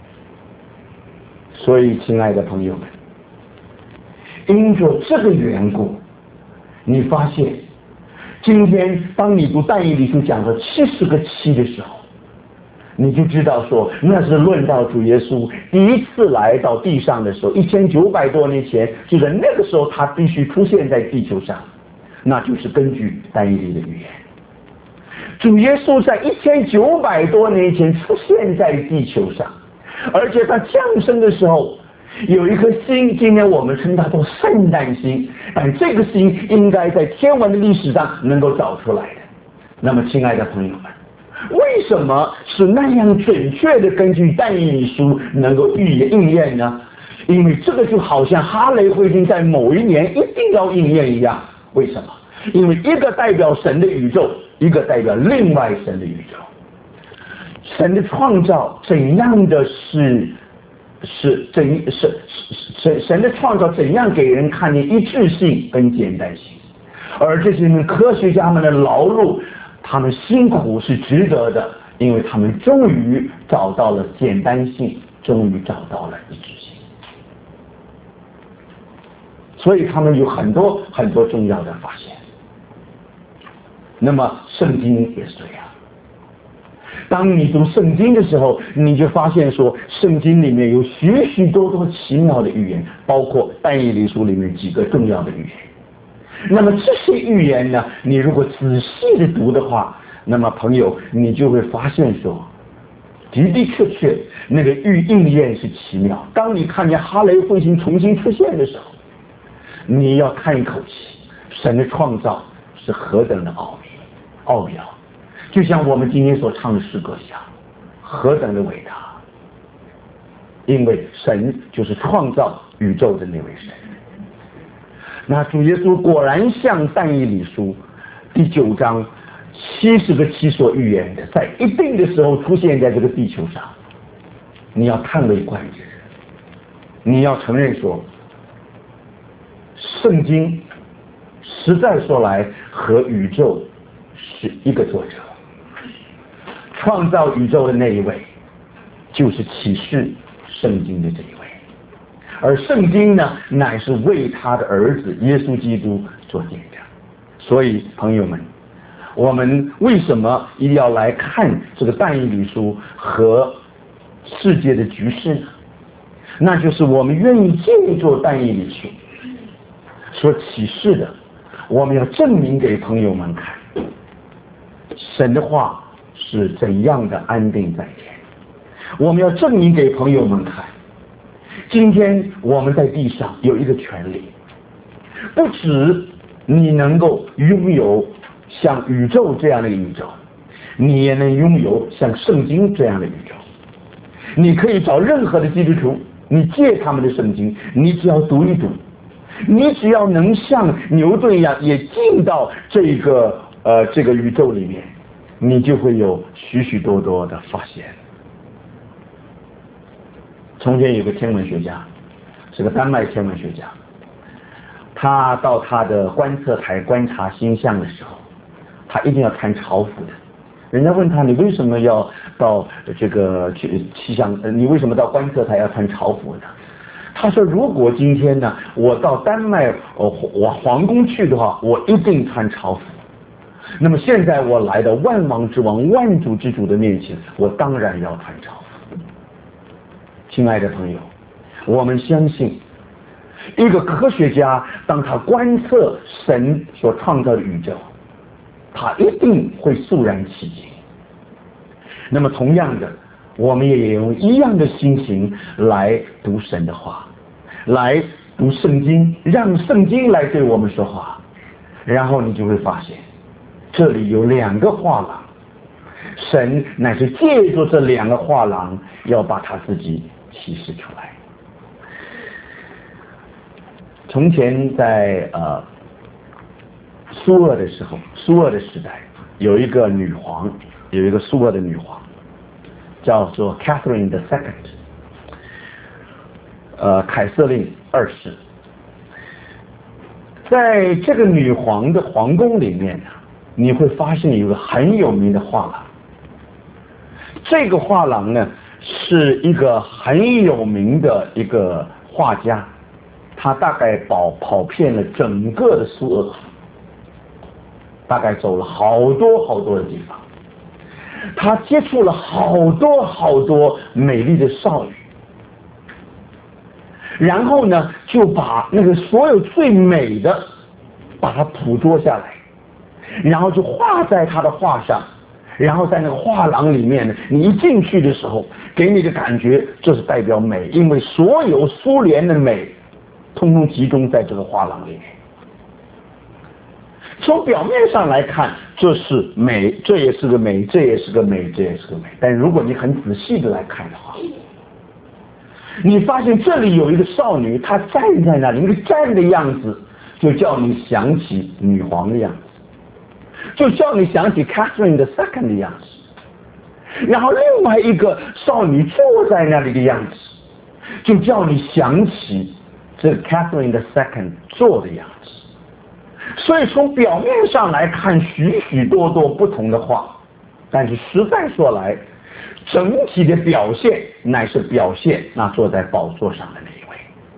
所以亲爱的朋友们，因着这个缘故，你发现今天当你读但以理书讲了70个7的时候， 你就知道说，那是论到主耶稣第一次来到地上的时候，1900多年前，就在那个时候他必须出现在地球上，那就是根据但以理的预言。主耶稣在1900多年前出现在地球上，而且他降生的时候有一颗星，今天我们称它做圣诞星，但这个星应该在天文的历史上能够找出来的。那么亲爱的朋友们，为什么是那样准确的根据但以理书能够应验呢？因为这个就好像哈雷彗星在某一年一定要应验一样。为什么？因为一个代表神的宇宙，一个代表另外神的宇宙。神的创造怎样的神的创造怎样给人看见一致性跟简单性，而这些科学家们的劳碌，他们辛苦是值得的，因为他们终于找到了简单性，终于找到了一致性，所以他们有很多很多重要的发现。那么圣经也是这样，当你读圣经的时候，你就发现说圣经里面有许许多多奇妙的预言，包括但以理书里面几个重要的预言。那么这些预言呢，你如果仔细的读的话，那么朋友你就会发现说，的的确确那个应验是奇妙。当你看见哈雷彗星重新出现的时候，你要叹一口气，神的创造是何等的奥妙，就像我们今天所唱的诗歌一样，何等的伟大！因为神就是创造宇宙的那位神。那主耶稣果然像但以理书第9章70个7所预言的，在一定的时候出现在这个地球上。你要叹为观止，你要承认说，圣经实在说来和宇宙是一个作者，创造宇宙的那一位就是启示圣经的这一位，而圣经呢乃是为他的儿子耶稣基督所写的。所以朋友们，我们为什么一定要来看这个但以理书和世界的局势呢？那就是我们愿意借助但以理书所启示的，我们要证明给朋友们看，神的话是怎样的安定在天。我们要证明给朋友们看，今天我们在地上有一个权利，不止你能够拥有像宇宙这样的宇宙，你也能拥有像圣经这样的宇宙。你可以找任何的基督徒，你借他们的圣经，你只要读一读，你只要能像牛顿一样也进到这个宇宙里面，你就会有许许多多的发现。从前有个天文学家，是个丹麦天文学家，他到他的观测台观察星象的时候，他一定要看朝服的。人家问他，你为什么要到这个气象，你为什么到观测台要穿朝服呢？他说，如果今天呢我到丹麦我皇宫去的话，我一定穿朝服。那么现在我来到万王之王万主之主的面前，我当然要穿朝服。亲爱的朋友，我们相信一个科学家当他观测神所创造的宇宙，他一定会肃然起敬。那么同样的，我们也用一样的心情来读神的话，来读圣经，让圣经来对我们说话。然后你就会发现，这里有2个画廊，神乃是借助这2个画廊要把他自己启示出来。从前在苏俄的时候，苏俄的时代，有一个女皇，有一个苏俄的女皇，叫做 Catherine the Second， 凯瑟琳2世。在这个女皇的皇宫里面呢，你会发现有一个很有名的画廊。这个画廊呢，是一个很有名的一个画家，他大概跑遍了整个的苏俄，大概走了好多好多的地方。 他接触了好多好多美丽的少女，然后呢，就把那个所有最美的，把它捕捉下来，然后就画在他的画上，然后在那个画廊里面呢，你一进去的时候，给你的感觉这是代表美，因为所有苏联的美，通通集中在这个画廊里面。从表面上来看，这是美，这也是个美，这也是个美，这也是个美。但如果你很仔细的来看的话，你发现这里有一个少女，她站在那里，那个站的样子，就叫你想起女皇的样子，就叫你想起 Catherine the Second 的样子。然后另外一个少女坐在那里的样子，就叫你想起这 Catherine the Second 坐的样子。所以从表面上来看，许许多多不同的画，但是实在说来，整体的表现乃是表现那坐在宝座上的那一位。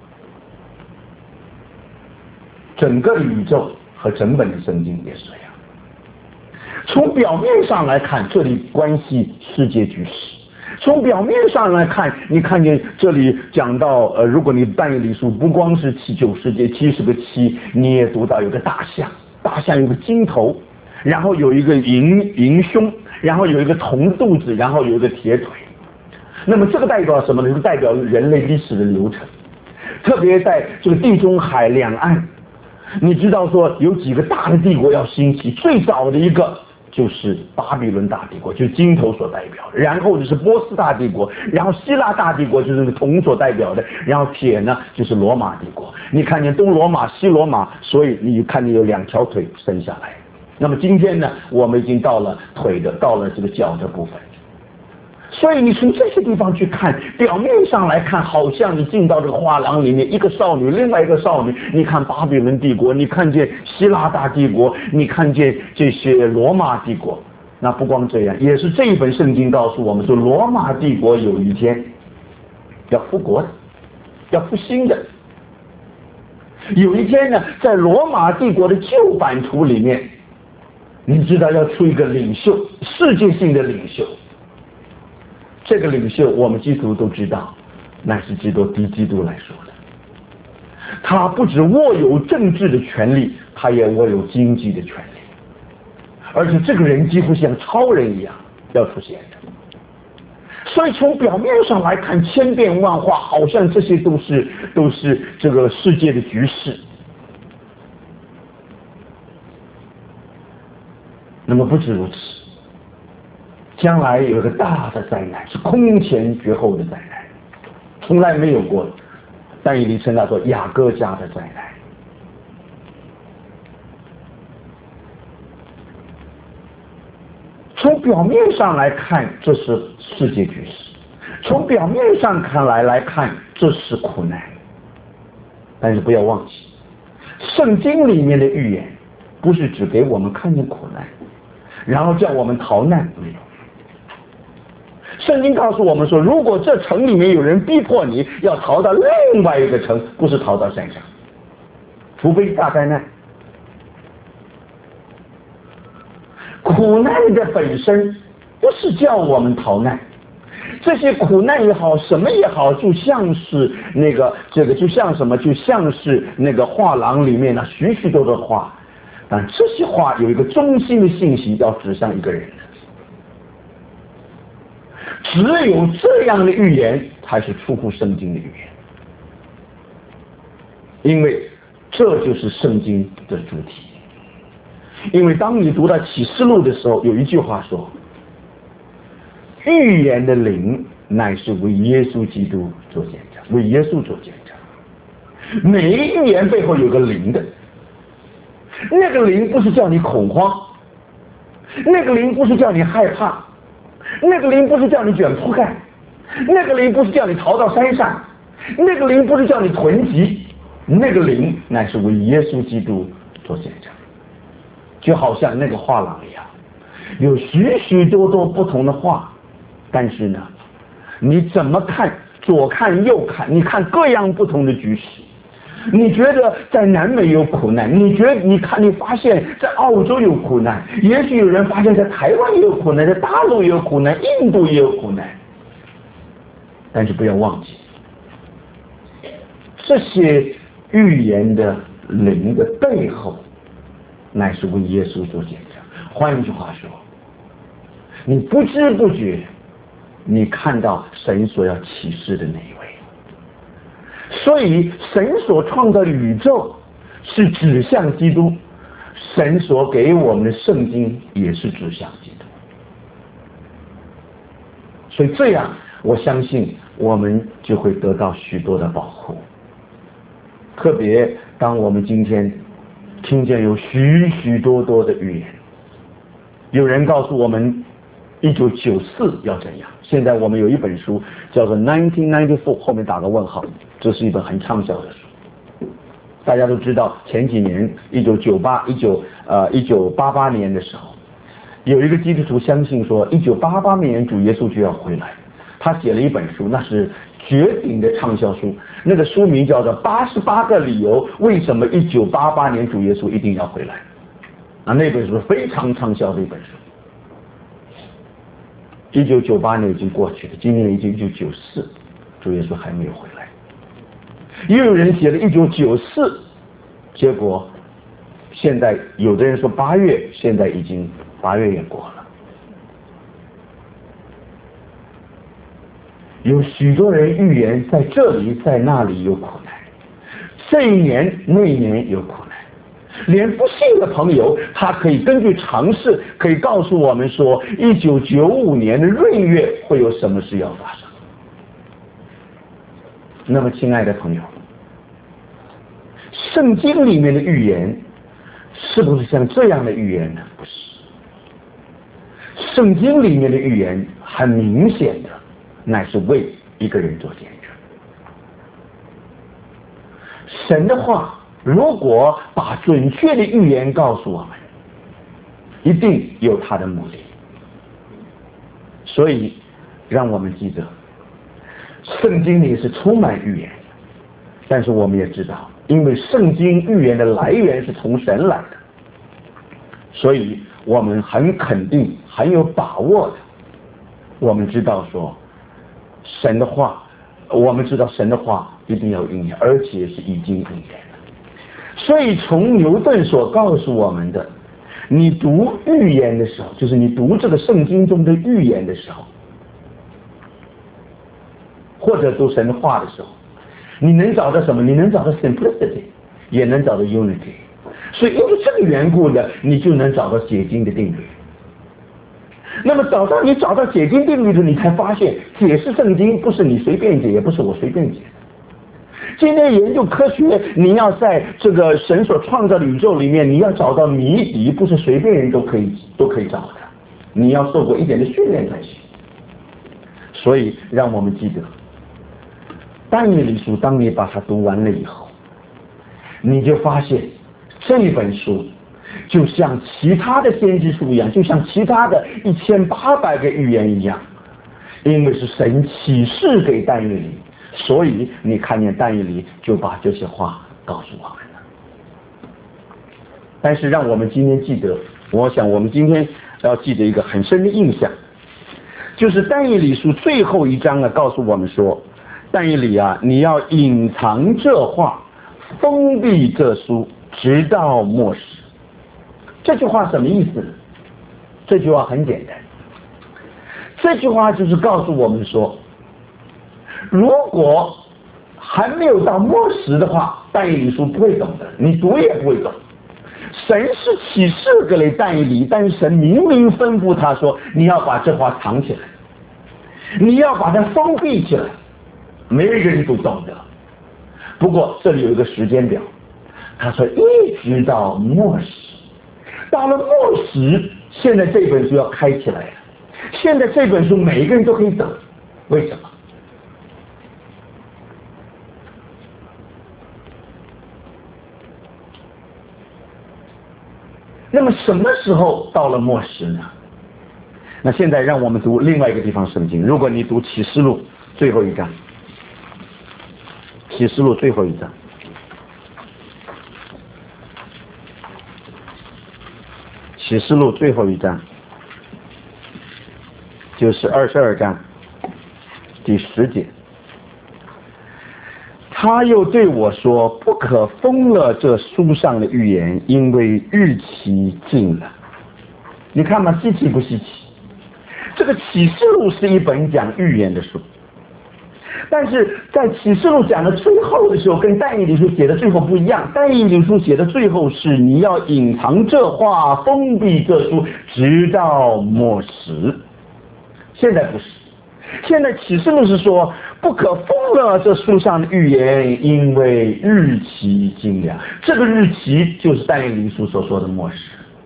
整个宇宙和整本的圣经也是这样。从表面上来看，这里关系世界局势。从表面上来看，你看见这里讲到，如果你但以理书不光是9世纪70个7，你也读到有个大象，大象有个金头，然后有一个银胸，然后有一个铜肚子，然后有一个铁腿。那么这个代表什么呢？就代表人类历史的流程，特别在这个地中海两岸，你知道说有几个大的帝国要兴起，最早的一个就是巴比伦大帝国，就是金头所代表的，然后就是波斯大帝国，然后希腊大帝国就是那个铜所代表的，然后铁呢就是罗马帝国。你看见东罗马西罗马，所以你看见有2条腿伸下来。那么今天呢，我们已经到了腿的，到了这个脚的部分。所以你从这些地方去看，表面上来看，好像你进到这个画廊里面，一个少女，另外一个少女，你看巴比伦帝国，你看见希腊大帝国，你看见这些罗马帝国。那不光这样，也是这一本圣经告诉我们说，罗马帝国有一天要复国的，要复兴的。有一天呢，在罗马帝国的旧版图里面，你知道要出一个领袖，世界性的领袖。这个领袖我们基督徒都知道，乃是基督来说的。他不只握有政治的权利，他也握有经济的权利，而且这个人几乎像超人一样要出现的。所以从表面上来看，千变万化，好像这些都是这个世界的局势。那么不止如此，将来有一个大的灾难，是空前绝后的灾难，从来没有过的。但以理称它做雅各家的灾难。从表面上来看，这是世界局势；从表面上来看，这是苦难。但是不要忘记，圣经里面的预言不是只给我们看见苦难，然后叫我们逃难，没有。圣经告诉我们说，如果这城里面有人逼迫你要逃到另外一个城，不是逃到山上，除非大灾难。苦难的本身不是叫我们逃难，这些苦难也好，什么也好，就像是那个就像什么，就像是那个画廊里面许许多多的画，但这些画有一个中心的信息要指向一个人的。只有这样的预言才是出乎圣经的预言，因为这就是圣经的主题。因为当你读到启示录的时候，有一句话说，预言的灵乃是为耶稣基督做见证，为耶稣做见证。每一个预言背后有个灵的，那个灵不是叫你恐慌，那个灵不是叫你害怕，那个灵不是叫你卷铺盖，那个灵不是叫你逃到山上，那个灵不是叫你囤积，那个灵乃是为耶稣基督做见证。就好像那个画廊一样，有许许多多不同的画，但是呢，你怎么看，左看右看，你看各样不同的局势， 你觉得在南美有苦难，你发现在澳洲有苦难，也许有人发现在台湾也有苦难，在大陆也有苦难，印度也有苦难。但是不要忘记，这些预言的灵的背后，乃是为耶稣做见证。换句话说，你不知不觉，你看到神所要启示的那一位。所以神所创造的宇宙是指向基督，神所给我们的圣经也是指向基督。所以这样，我相信我们就会得到许多的保护。特别当我们今天听见有许许多多的预言，有人告诉我们1994要怎样。现在我们有一本书叫做1994，后面打个问号，这是一本很畅销的书。大家都知道，前几年1988年的时候，有一个基督徒相信说1988年主耶稣就要回来，他写了一本书，那是绝顶的畅销书，那个书名叫做88个理由为什么1988年主耶稣一定要回来。那本书非常畅销的一本书。1998年已经过去了，今年已经1994，主耶稣还没有回来。又有人写了1994，结果现在有的人说8月，现在已经8月也过了。有许多人预言在这里在那里有苦难，这一年那一年有苦难。连不信的朋友，他可以根据常识，可以告诉我们说1995年的闰月会有什么事要发生。那么亲爱的朋友，圣经里面的预言是不是像这样的预言呢？不是。圣经里面的预言很明显的乃是为一个人做见证。神的话如果把准确的预言告诉我们，一定有它的目的。所以让我们记得，圣经里是充满预言的，但是我们也知道，因为圣经预言的来源是从神来的，所以我们很肯定很有把握的，我们知道说神的话，我们知道神的话一定要应验，而且是已经应验了。所以从牛顿所告诉我们的，你读预言的时候，就是你读这个圣经中的预言的时候，或者读神的话的时候，你能找到什么？你能找到 simplicity， 也能找到 unity。 所以因为这个缘故呢，你就能找到解经的定律。那么你找到解经定律的时候，你才发现解释圣经不是你随便解，也不是我随便解。今天研究科学，你要在这个神所创造的宇宙里面，你要找到谜底，不是随便人都可以找的，你要受过一点的训练才行。所以让我们记得，但以理书当你把它读完了以后，你就发现这本书就像其他的先知书一样，就像其他的1800个预言一样，因为是神启示给但以理，所以你看见但以理就把这些话告诉我们了。但是让我们今天记得，我想我们今天要记得一个很深的印象，就是但以理书最后一章告诉我们说，但以理啊，你要隐藏这话，封闭这书，直到末世。这句话什么意思呢？这句话很简单，这句话就是告诉我们说，如果还没有到末时的话，但以理书不会懂的，你读也不会懂。神是启示给了但以理，但是神明明吩咐他说，你要把这话藏起来，你要把它封闭起来，没有一个人都懂的。不过这里有一个时间表，他说一直到末时，到了末时，现在这本书要开起来了，现在这本书每一个人都可以懂。为什么？那么什么时候到了末时呢？那现在让我们读另外一个地方圣经，如果你读启示录最后一章，启示录最后一章， 启示录最后一章，就是22章第10节。他又对我说：不可封了这书上的预言，因为日期近了。你看嘛，稀奇不稀奇？这个启示录是一本讲预言的书，但是在启示录讲的最后的时候，跟但以理书写的最后不一样。但以理书写的最后是你要隐藏这话，封闭这书，直到末时。现在不是，现在启示录是说不可封了这书上的预言，因为日期近了。这个日期就是但以理书所说的末时。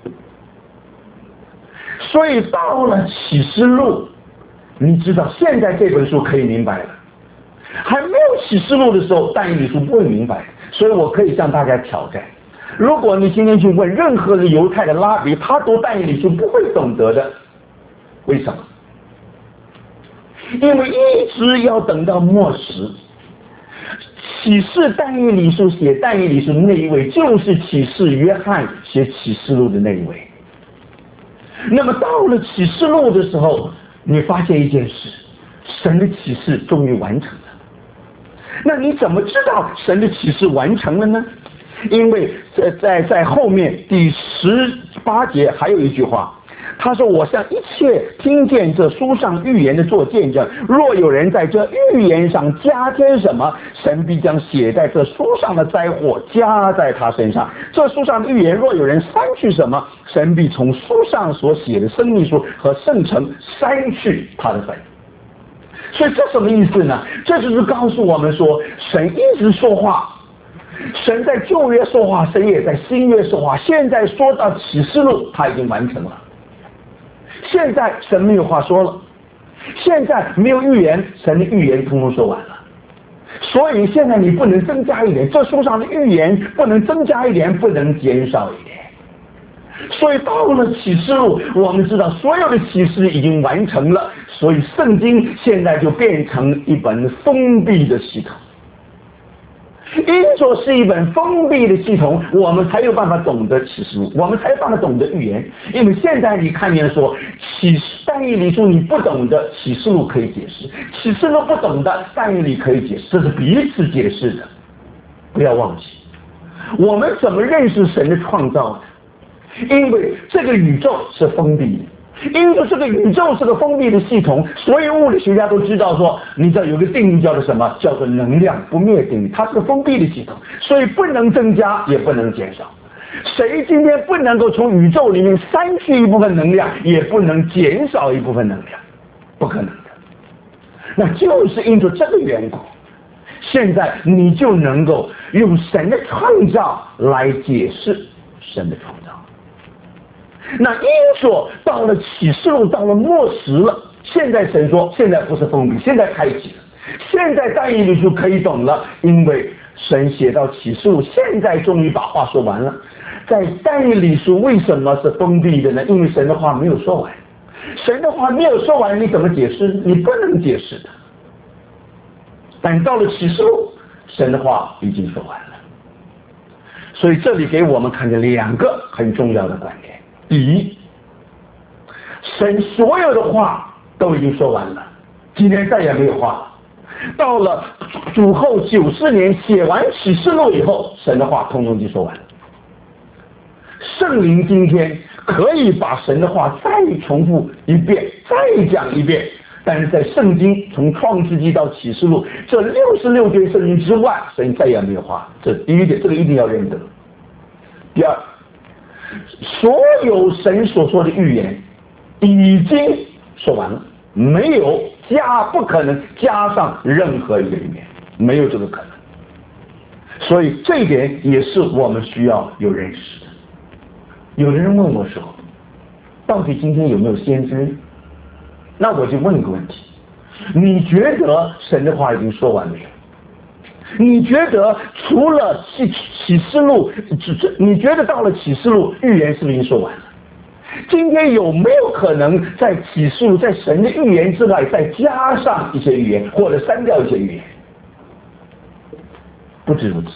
所以到了启示录，你知道现在这本书可以明白了。还没有启示录的时候，但以理书不会明白。所以我可以向大家挑战，如果你今天去问任何的犹太的拉比，他读但以理书不会懂得的。为什么？因为一直要等到末时。启示但以理书写但以理书的那一位，就是启示约翰写启示录的那一位。那么到了启示录的时候，你发现一件事，神的启示终于完成了。那你怎么知道神的启示完成了呢？因为在后面第18节还有一句话，他说：我向一切听见这书上预言的做见证，若有人在这预言上加添什么，神必将写在这书上的灾祸加在他身上。这书上的预言若有人删去什么，神必从书上所写的生命书和圣城删去他的份。所以这什么意思呢？这就是告诉我们说，神一直说话，神在旧约说话，神也在新约说话。现在说到启示录，他已经完成了。现在神没有话说了，现在没有预言，神的预言通通说完了。所以现在你不能增加一点，这书上的预言不能增加一点，不能减少一点。所以到了启示录，我们知道所有的启示已经完成了，所以圣经现在就变成一本封闭的系统。因着是一本封闭的系统，我们才有办法懂得启示录，我们才有办法懂得预言。因为现在你看见说，但以理书你不懂的，启示录可以解释；启示录不懂的，但以理可以解释，这是彼此解释的。不要忘记，我们怎么认识神的创造呢？因为这个宇宙是封闭的。因为这个宇宙是个封闭的系统，所以物理学家都知道说，你知道有个定律叫做什么？叫做能量不灭定律。它是个封闭的系统，所以不能增加，也不能减少。谁今天不能够从宇宙里面删去一部分能量，也不能减少一部分能量，不可能的。那就是因着这个缘故，现在你就能够用神的创造来解释神的创造。那因说到了启示录，到了末时了，现在神说现在不是封闭，现在开启了，现在但以理书可以懂了，因为神写到启示录，现在终于把话说完了。在但以理书为什么是封闭的呢？因为神的话没有说完，神的话没有说完，你怎么解释？你不能解释的。但到了启示录，神的话已经说完了。所以这里给我们看见两个很重要的观点。第一，神所有的话都已经说完了，今天再也没有话了。到了主后90年写完启示录以后，神的话通通就说完了。圣灵今天可以把神的话再重复一遍，再讲一遍，但是在圣经从创世纪到启示录这66卷圣经之外，神再也没有话。这第一点，这个一定要认得。第二，所有神所说的预言已经说完了，没有不可能加上任何一个预言，没有这个可能。所以这一点也是我们需要有认识的。有的人问我说，到底今天有没有先知？那我就问一个问题，你觉得神的话已经说完没有？你觉得除了启示录，你觉得到了启示录预言是不是已经说完了？今天有没有可能在启示录，在神的预言之外再加上一些预言，或者删掉一些预言？不止如此，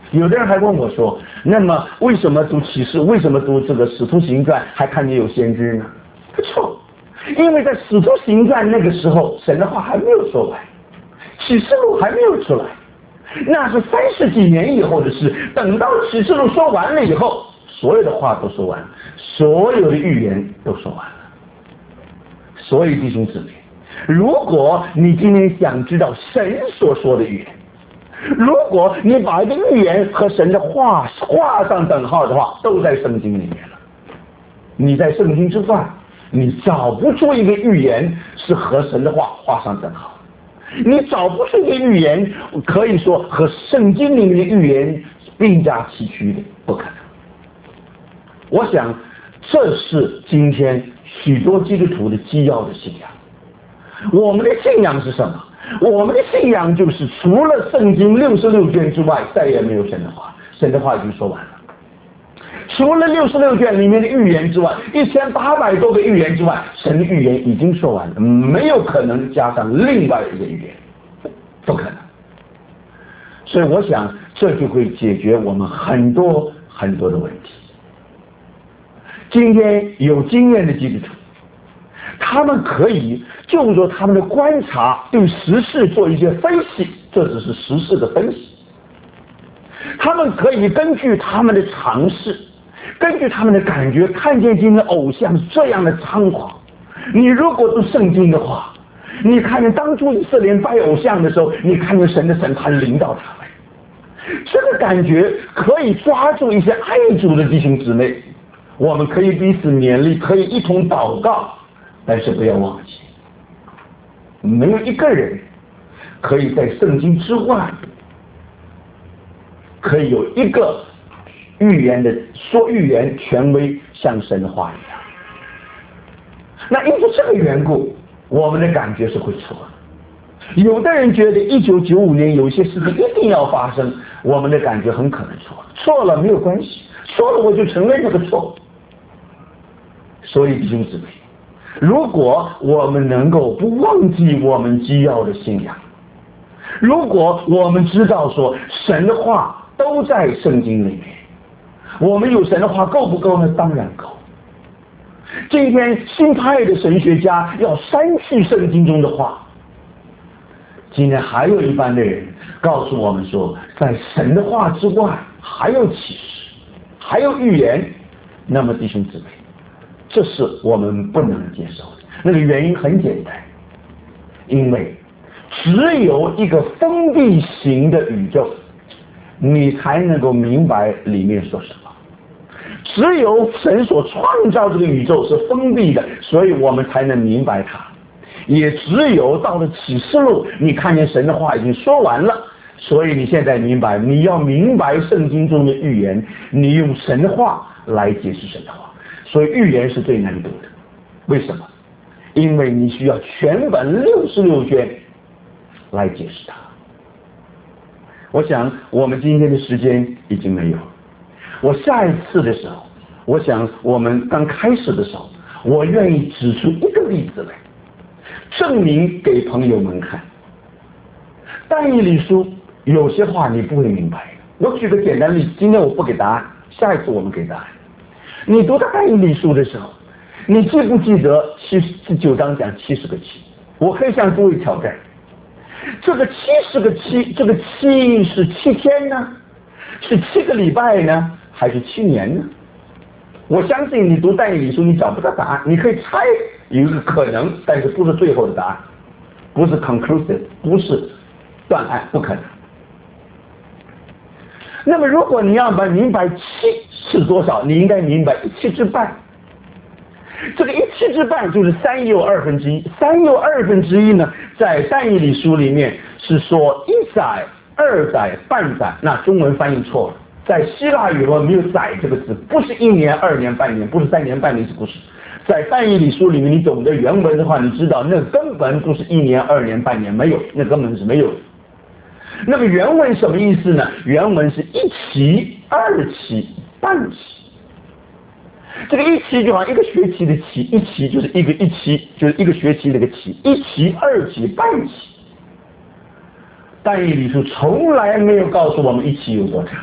有的人还问我说，那么为什么读启示，为什么读这个使徒行传还看见有先知呢？不错，因为在使徒行传那个时候，神的话还没有说完，启示录还没有出来，那是30几年以后的事。等到启示录说完了以后，所有的话都说完了，所有的预言都说完了。所以弟兄姊妹，如果你今天想知道神所说的预言，如果你把一个预言和神的话画上等号的话，都在圣经里面了。你在圣经之外，你找不出一个预言是和神的话画上等号，你找不出一个预言可以说和圣经里面的预言并驾齐驱的，不可能。我想这是今天许多基督徒的基要的信仰。我们的信仰是什么？我们的信仰就是除了圣经66卷之外，再也没有神的话。神的话已经说完了。除了66卷里面的预言之外，1800多个预言之外，神的预言已经说完了，没有可能加上另外一个预言，不可能。所以我想这就会解决我们很多很多的问题。今天有经验的基督徒，他们可以就着他们的观察对时事做一些分析，这只是时事的分析。他们可以根据他们的尝试，根据他们的感觉，看见今天的偶像这样的猖狂。你如果读圣经的话，你看见当初以色列拜偶像的时候，你看见神的审判临到他们，这个感觉可以抓住一些爱主的弟兄姊妹，我们可以彼此勉励，可以一同祷告，但是不要忘记，没有一个人可以在圣经之外可以有一个预言的说预言权威像神的话一样。那因为这个缘故，我们的感觉是会错的。有的人觉得1995年有一些事情一定要发生，我们的感觉很可能错，错了没有关系，错了我就承认这个错。所以弟兄姊妹，如果我们能够不忘记我们基要的信仰，如果我们知道说神的话都在圣经里面，我们有神的话够不够呢？当然够。今天新派的神学家要删去圣经中的话，今天还有一般的人告诉我们说，在神的话之外还有启示，还有预言。那么弟兄姊妹，这是我们不能接受的。那个原因很简单，因为只有一个封闭型的宇宙，你才能够明白里面说什么。只有神所创造这个宇宙是封闭的，所以我们才能明白它。也只有到了启示录，你看见神的话已经说完了，所以你现在明白，你要明白圣经中的预言，你用神的话来解释神的话。所以预言是最难读的。为什么？因为你需要全本66卷来解释它。我想我们今天的时间已经没有，我下一次的时候，我想我们刚开始的时候，我愿意指出一个例子来，证明给朋友们看。但以理书有些话你不会明白，我举个简单例子，今天我不给答案，下一次我们给答案。你读但以理书的时候，你记不记得9章讲70个七？我可以向诸位挑战，这个70个七，这个七是7天呢，是7个礼拜呢，还是7年呢？我相信你读但以理书你找不到答案，你可以猜有一个可能，但是不是最后的答案，不是 conclusive， 不是断案，不可能。那么如果你要明白7是多少，你应该明白1/7之半。这个1/7之半就是3又1/2，3又1/2呢，在但以理书里面是说1载、2载、半载，那中文翻译错了，在希腊语文没有载这个字，不是1年、2年、半年，不是3年、半年，不是。在但以理书里面，你懂得原文的话，你知道那根本不是1年、2年、半年，没有，那根本是没有的。那么原文什么意思呢？原文是1期、2期、半期。这个1期就好像一个学期的期，1期就是一期，就是一个学期的一个期，1期、2期、半期。但以理书从来没有告诉我们1期有多长，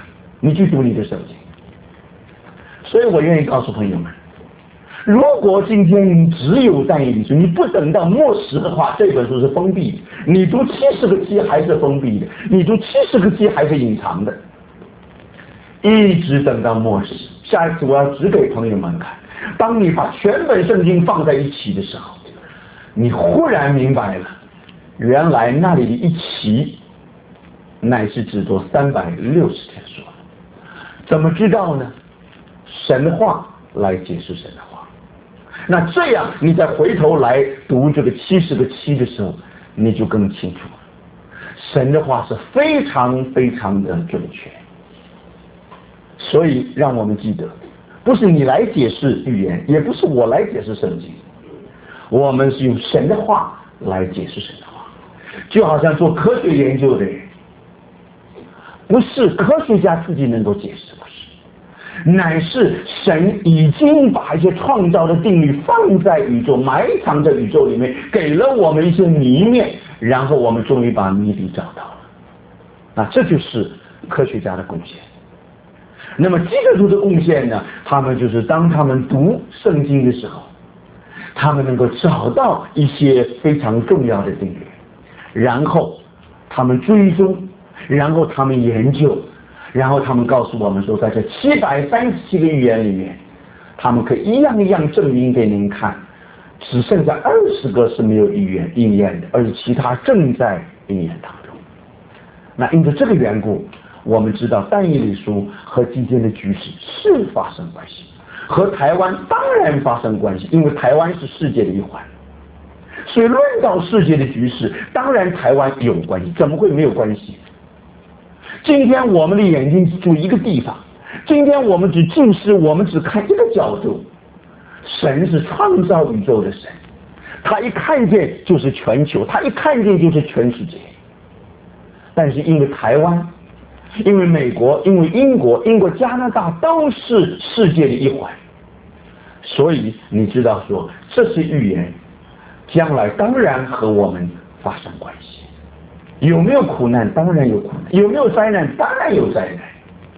你去读你的圣经。所以我愿意告诉朋友们，如果今天你只有但以理书，你不等到末时的话，这本书是封闭的。你读70个期还是封闭的，你读70个期还是隐藏的，一直等到末时。下一次我要指给朋友们看，当你把全本圣经放在一起的时候，你忽然明白了，原来那里的一期乃是只做360天说。怎么知道呢？神话来解释神的话。那这样你再回头来读这个70个期的时候，你就更清楚了。神的话是非常非常的准确。所以让我们记得，不是你来解释预言，也不是我来解释圣经，我们是用神的话来解释神的话。就好像做科学研究的人，不是科学家自己能够解释，不是，乃是神已经把一些创造的定律放在宇宙，埋藏在宇宙里面，给了我们一些谜面，然后我们终于把谜底找到了。那这就是科学家的贡献。那么基督徒的贡献呢？他们就是当他们读圣经的时候，他们能够找到一些非常重要的定律，然后他们追踪，然后他们研究，然后他们告诉我们说，在这737个预言里面，他们可以一样一样证明给您看，只剩下20个是没有应验的，而且其他正在应验当中。那因着这个缘故，我们知道但以理书和今天的局势是发生关系，和台湾当然发生关系，因为台湾是世界的一环。所以论到世界的局势，当然台湾有关系，怎么会没有关系？今天我们的眼睛只注一个地方，今天我们只近视，我们只看一个角度。神是创造宇宙的神，他一看见就是全球，他一看见就是全世界。但是因为台湾，因为美国，因为英国、加拿大都是世界的一环，所以你知道说这些预言将来当然和我们发生关系。有没有苦难？当然有苦难。有没有灾难？当然有灾难。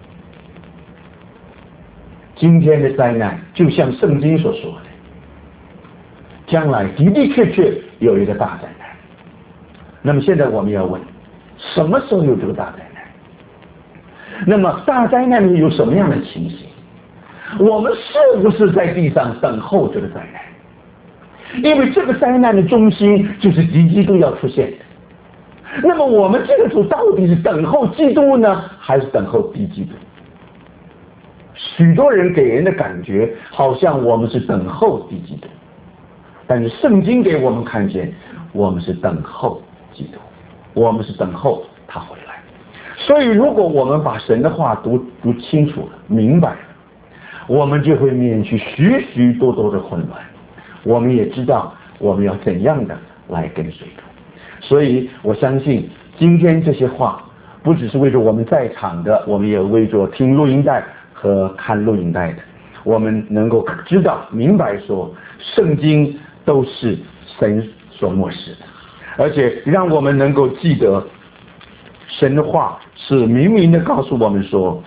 今天的灾难就像圣经所说的，将来的的确确有一个大灾难。那么现在我们要问，什么时候有这个大灾难？那么大灾难里有什么样的情形？我们是不是在地上等候这个灾难？因为这个灾难的中心就是敌基督要出现的。那么我们这个主到底是等候基督呢，还是等候敌基督？许多人给人的感觉好像我们是等候敌基督，但是圣经给我们看见，我们是等候基督，我们是等候他回来。所以如果我们把神的话读清楚了、明白了，我们就会免去许许多多的混乱，我们也知道我们要怎样的来跟随主。所以我相信今天这些话不只是为着我们在场的，我们也为着听录音带和看录影带的，我们能够知道明白说圣经都是神所默示的，而且让我们能够记得神的话是明明的告诉我们说，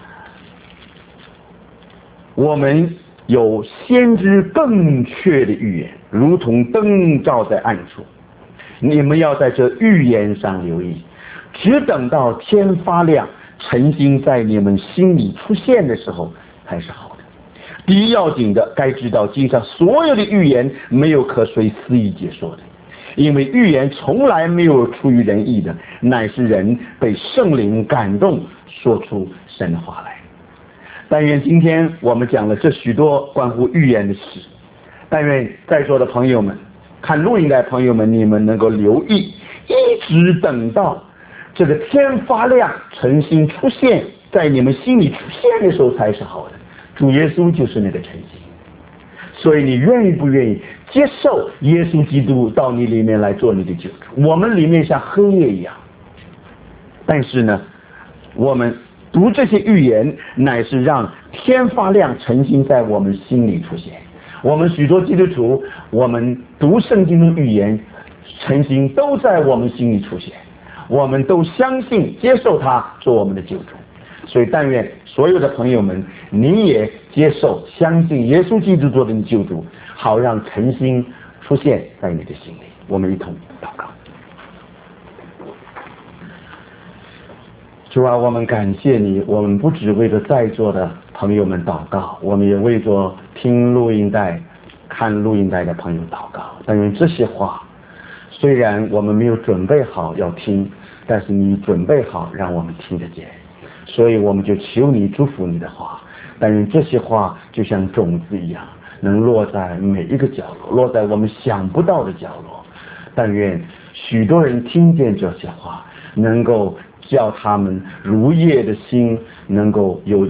我们有先知更确的预言，如同灯照在暗处。你们要在这预言上留意，只等到天发亮，晨星在你们心里出现的时候才是好的。第一要紧的，该知道经上所有的预言没有可随私意解说的，因为预言从来没有出于人意的，乃是人被圣灵感动说出神的话来。但愿今天我们讲了这许多关乎预言的事，但愿在座的朋友们，看录音带朋友们，你们能够留意，一直等到这个天发亮，晨星出现在你们心里出现的时候才是好的。主耶稣就是那个晨星，所以你愿意不愿意接受耶稣基督到你里面来做你的救主？我们里面像黑夜一样，但是呢，我们读这些预言乃是让天发亮，晨星在我们心里出现。我们许多基督徒，我们读圣经的预言晨星都在我们心里出现，我们都相信接受他做我们的救主。 所以但愿所有的朋友们，你也接受相信耶稣基督做的你救主，好让诚心出现在你的心里。我们一同祷告。主啊，我们感谢你，我们不只为着在座的朋友们祷告，我们也为着听录音带看录音带的朋友祷告。但愿这些话虽然我们没有准备好要听，但是你准备好让我们听得见，所以我们就求你祝福你的话。但愿这些话就像种子一样，能落在每一个角落，落在我们想不到的角落。但愿许多人听见这些话，能够叫他们如叶的心能够有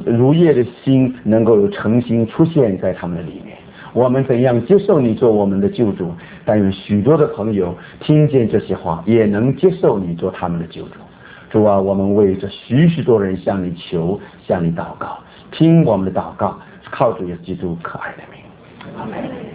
诚心出现在他们的里面。我们怎样接受你做我们的救主，但愿许多的朋友听见这些话，也能接受你做他们的救主。主啊，我们为着许多人向你求，向你祷告，听我们的祷告，靠主耶稣基督可爱的名。阿们。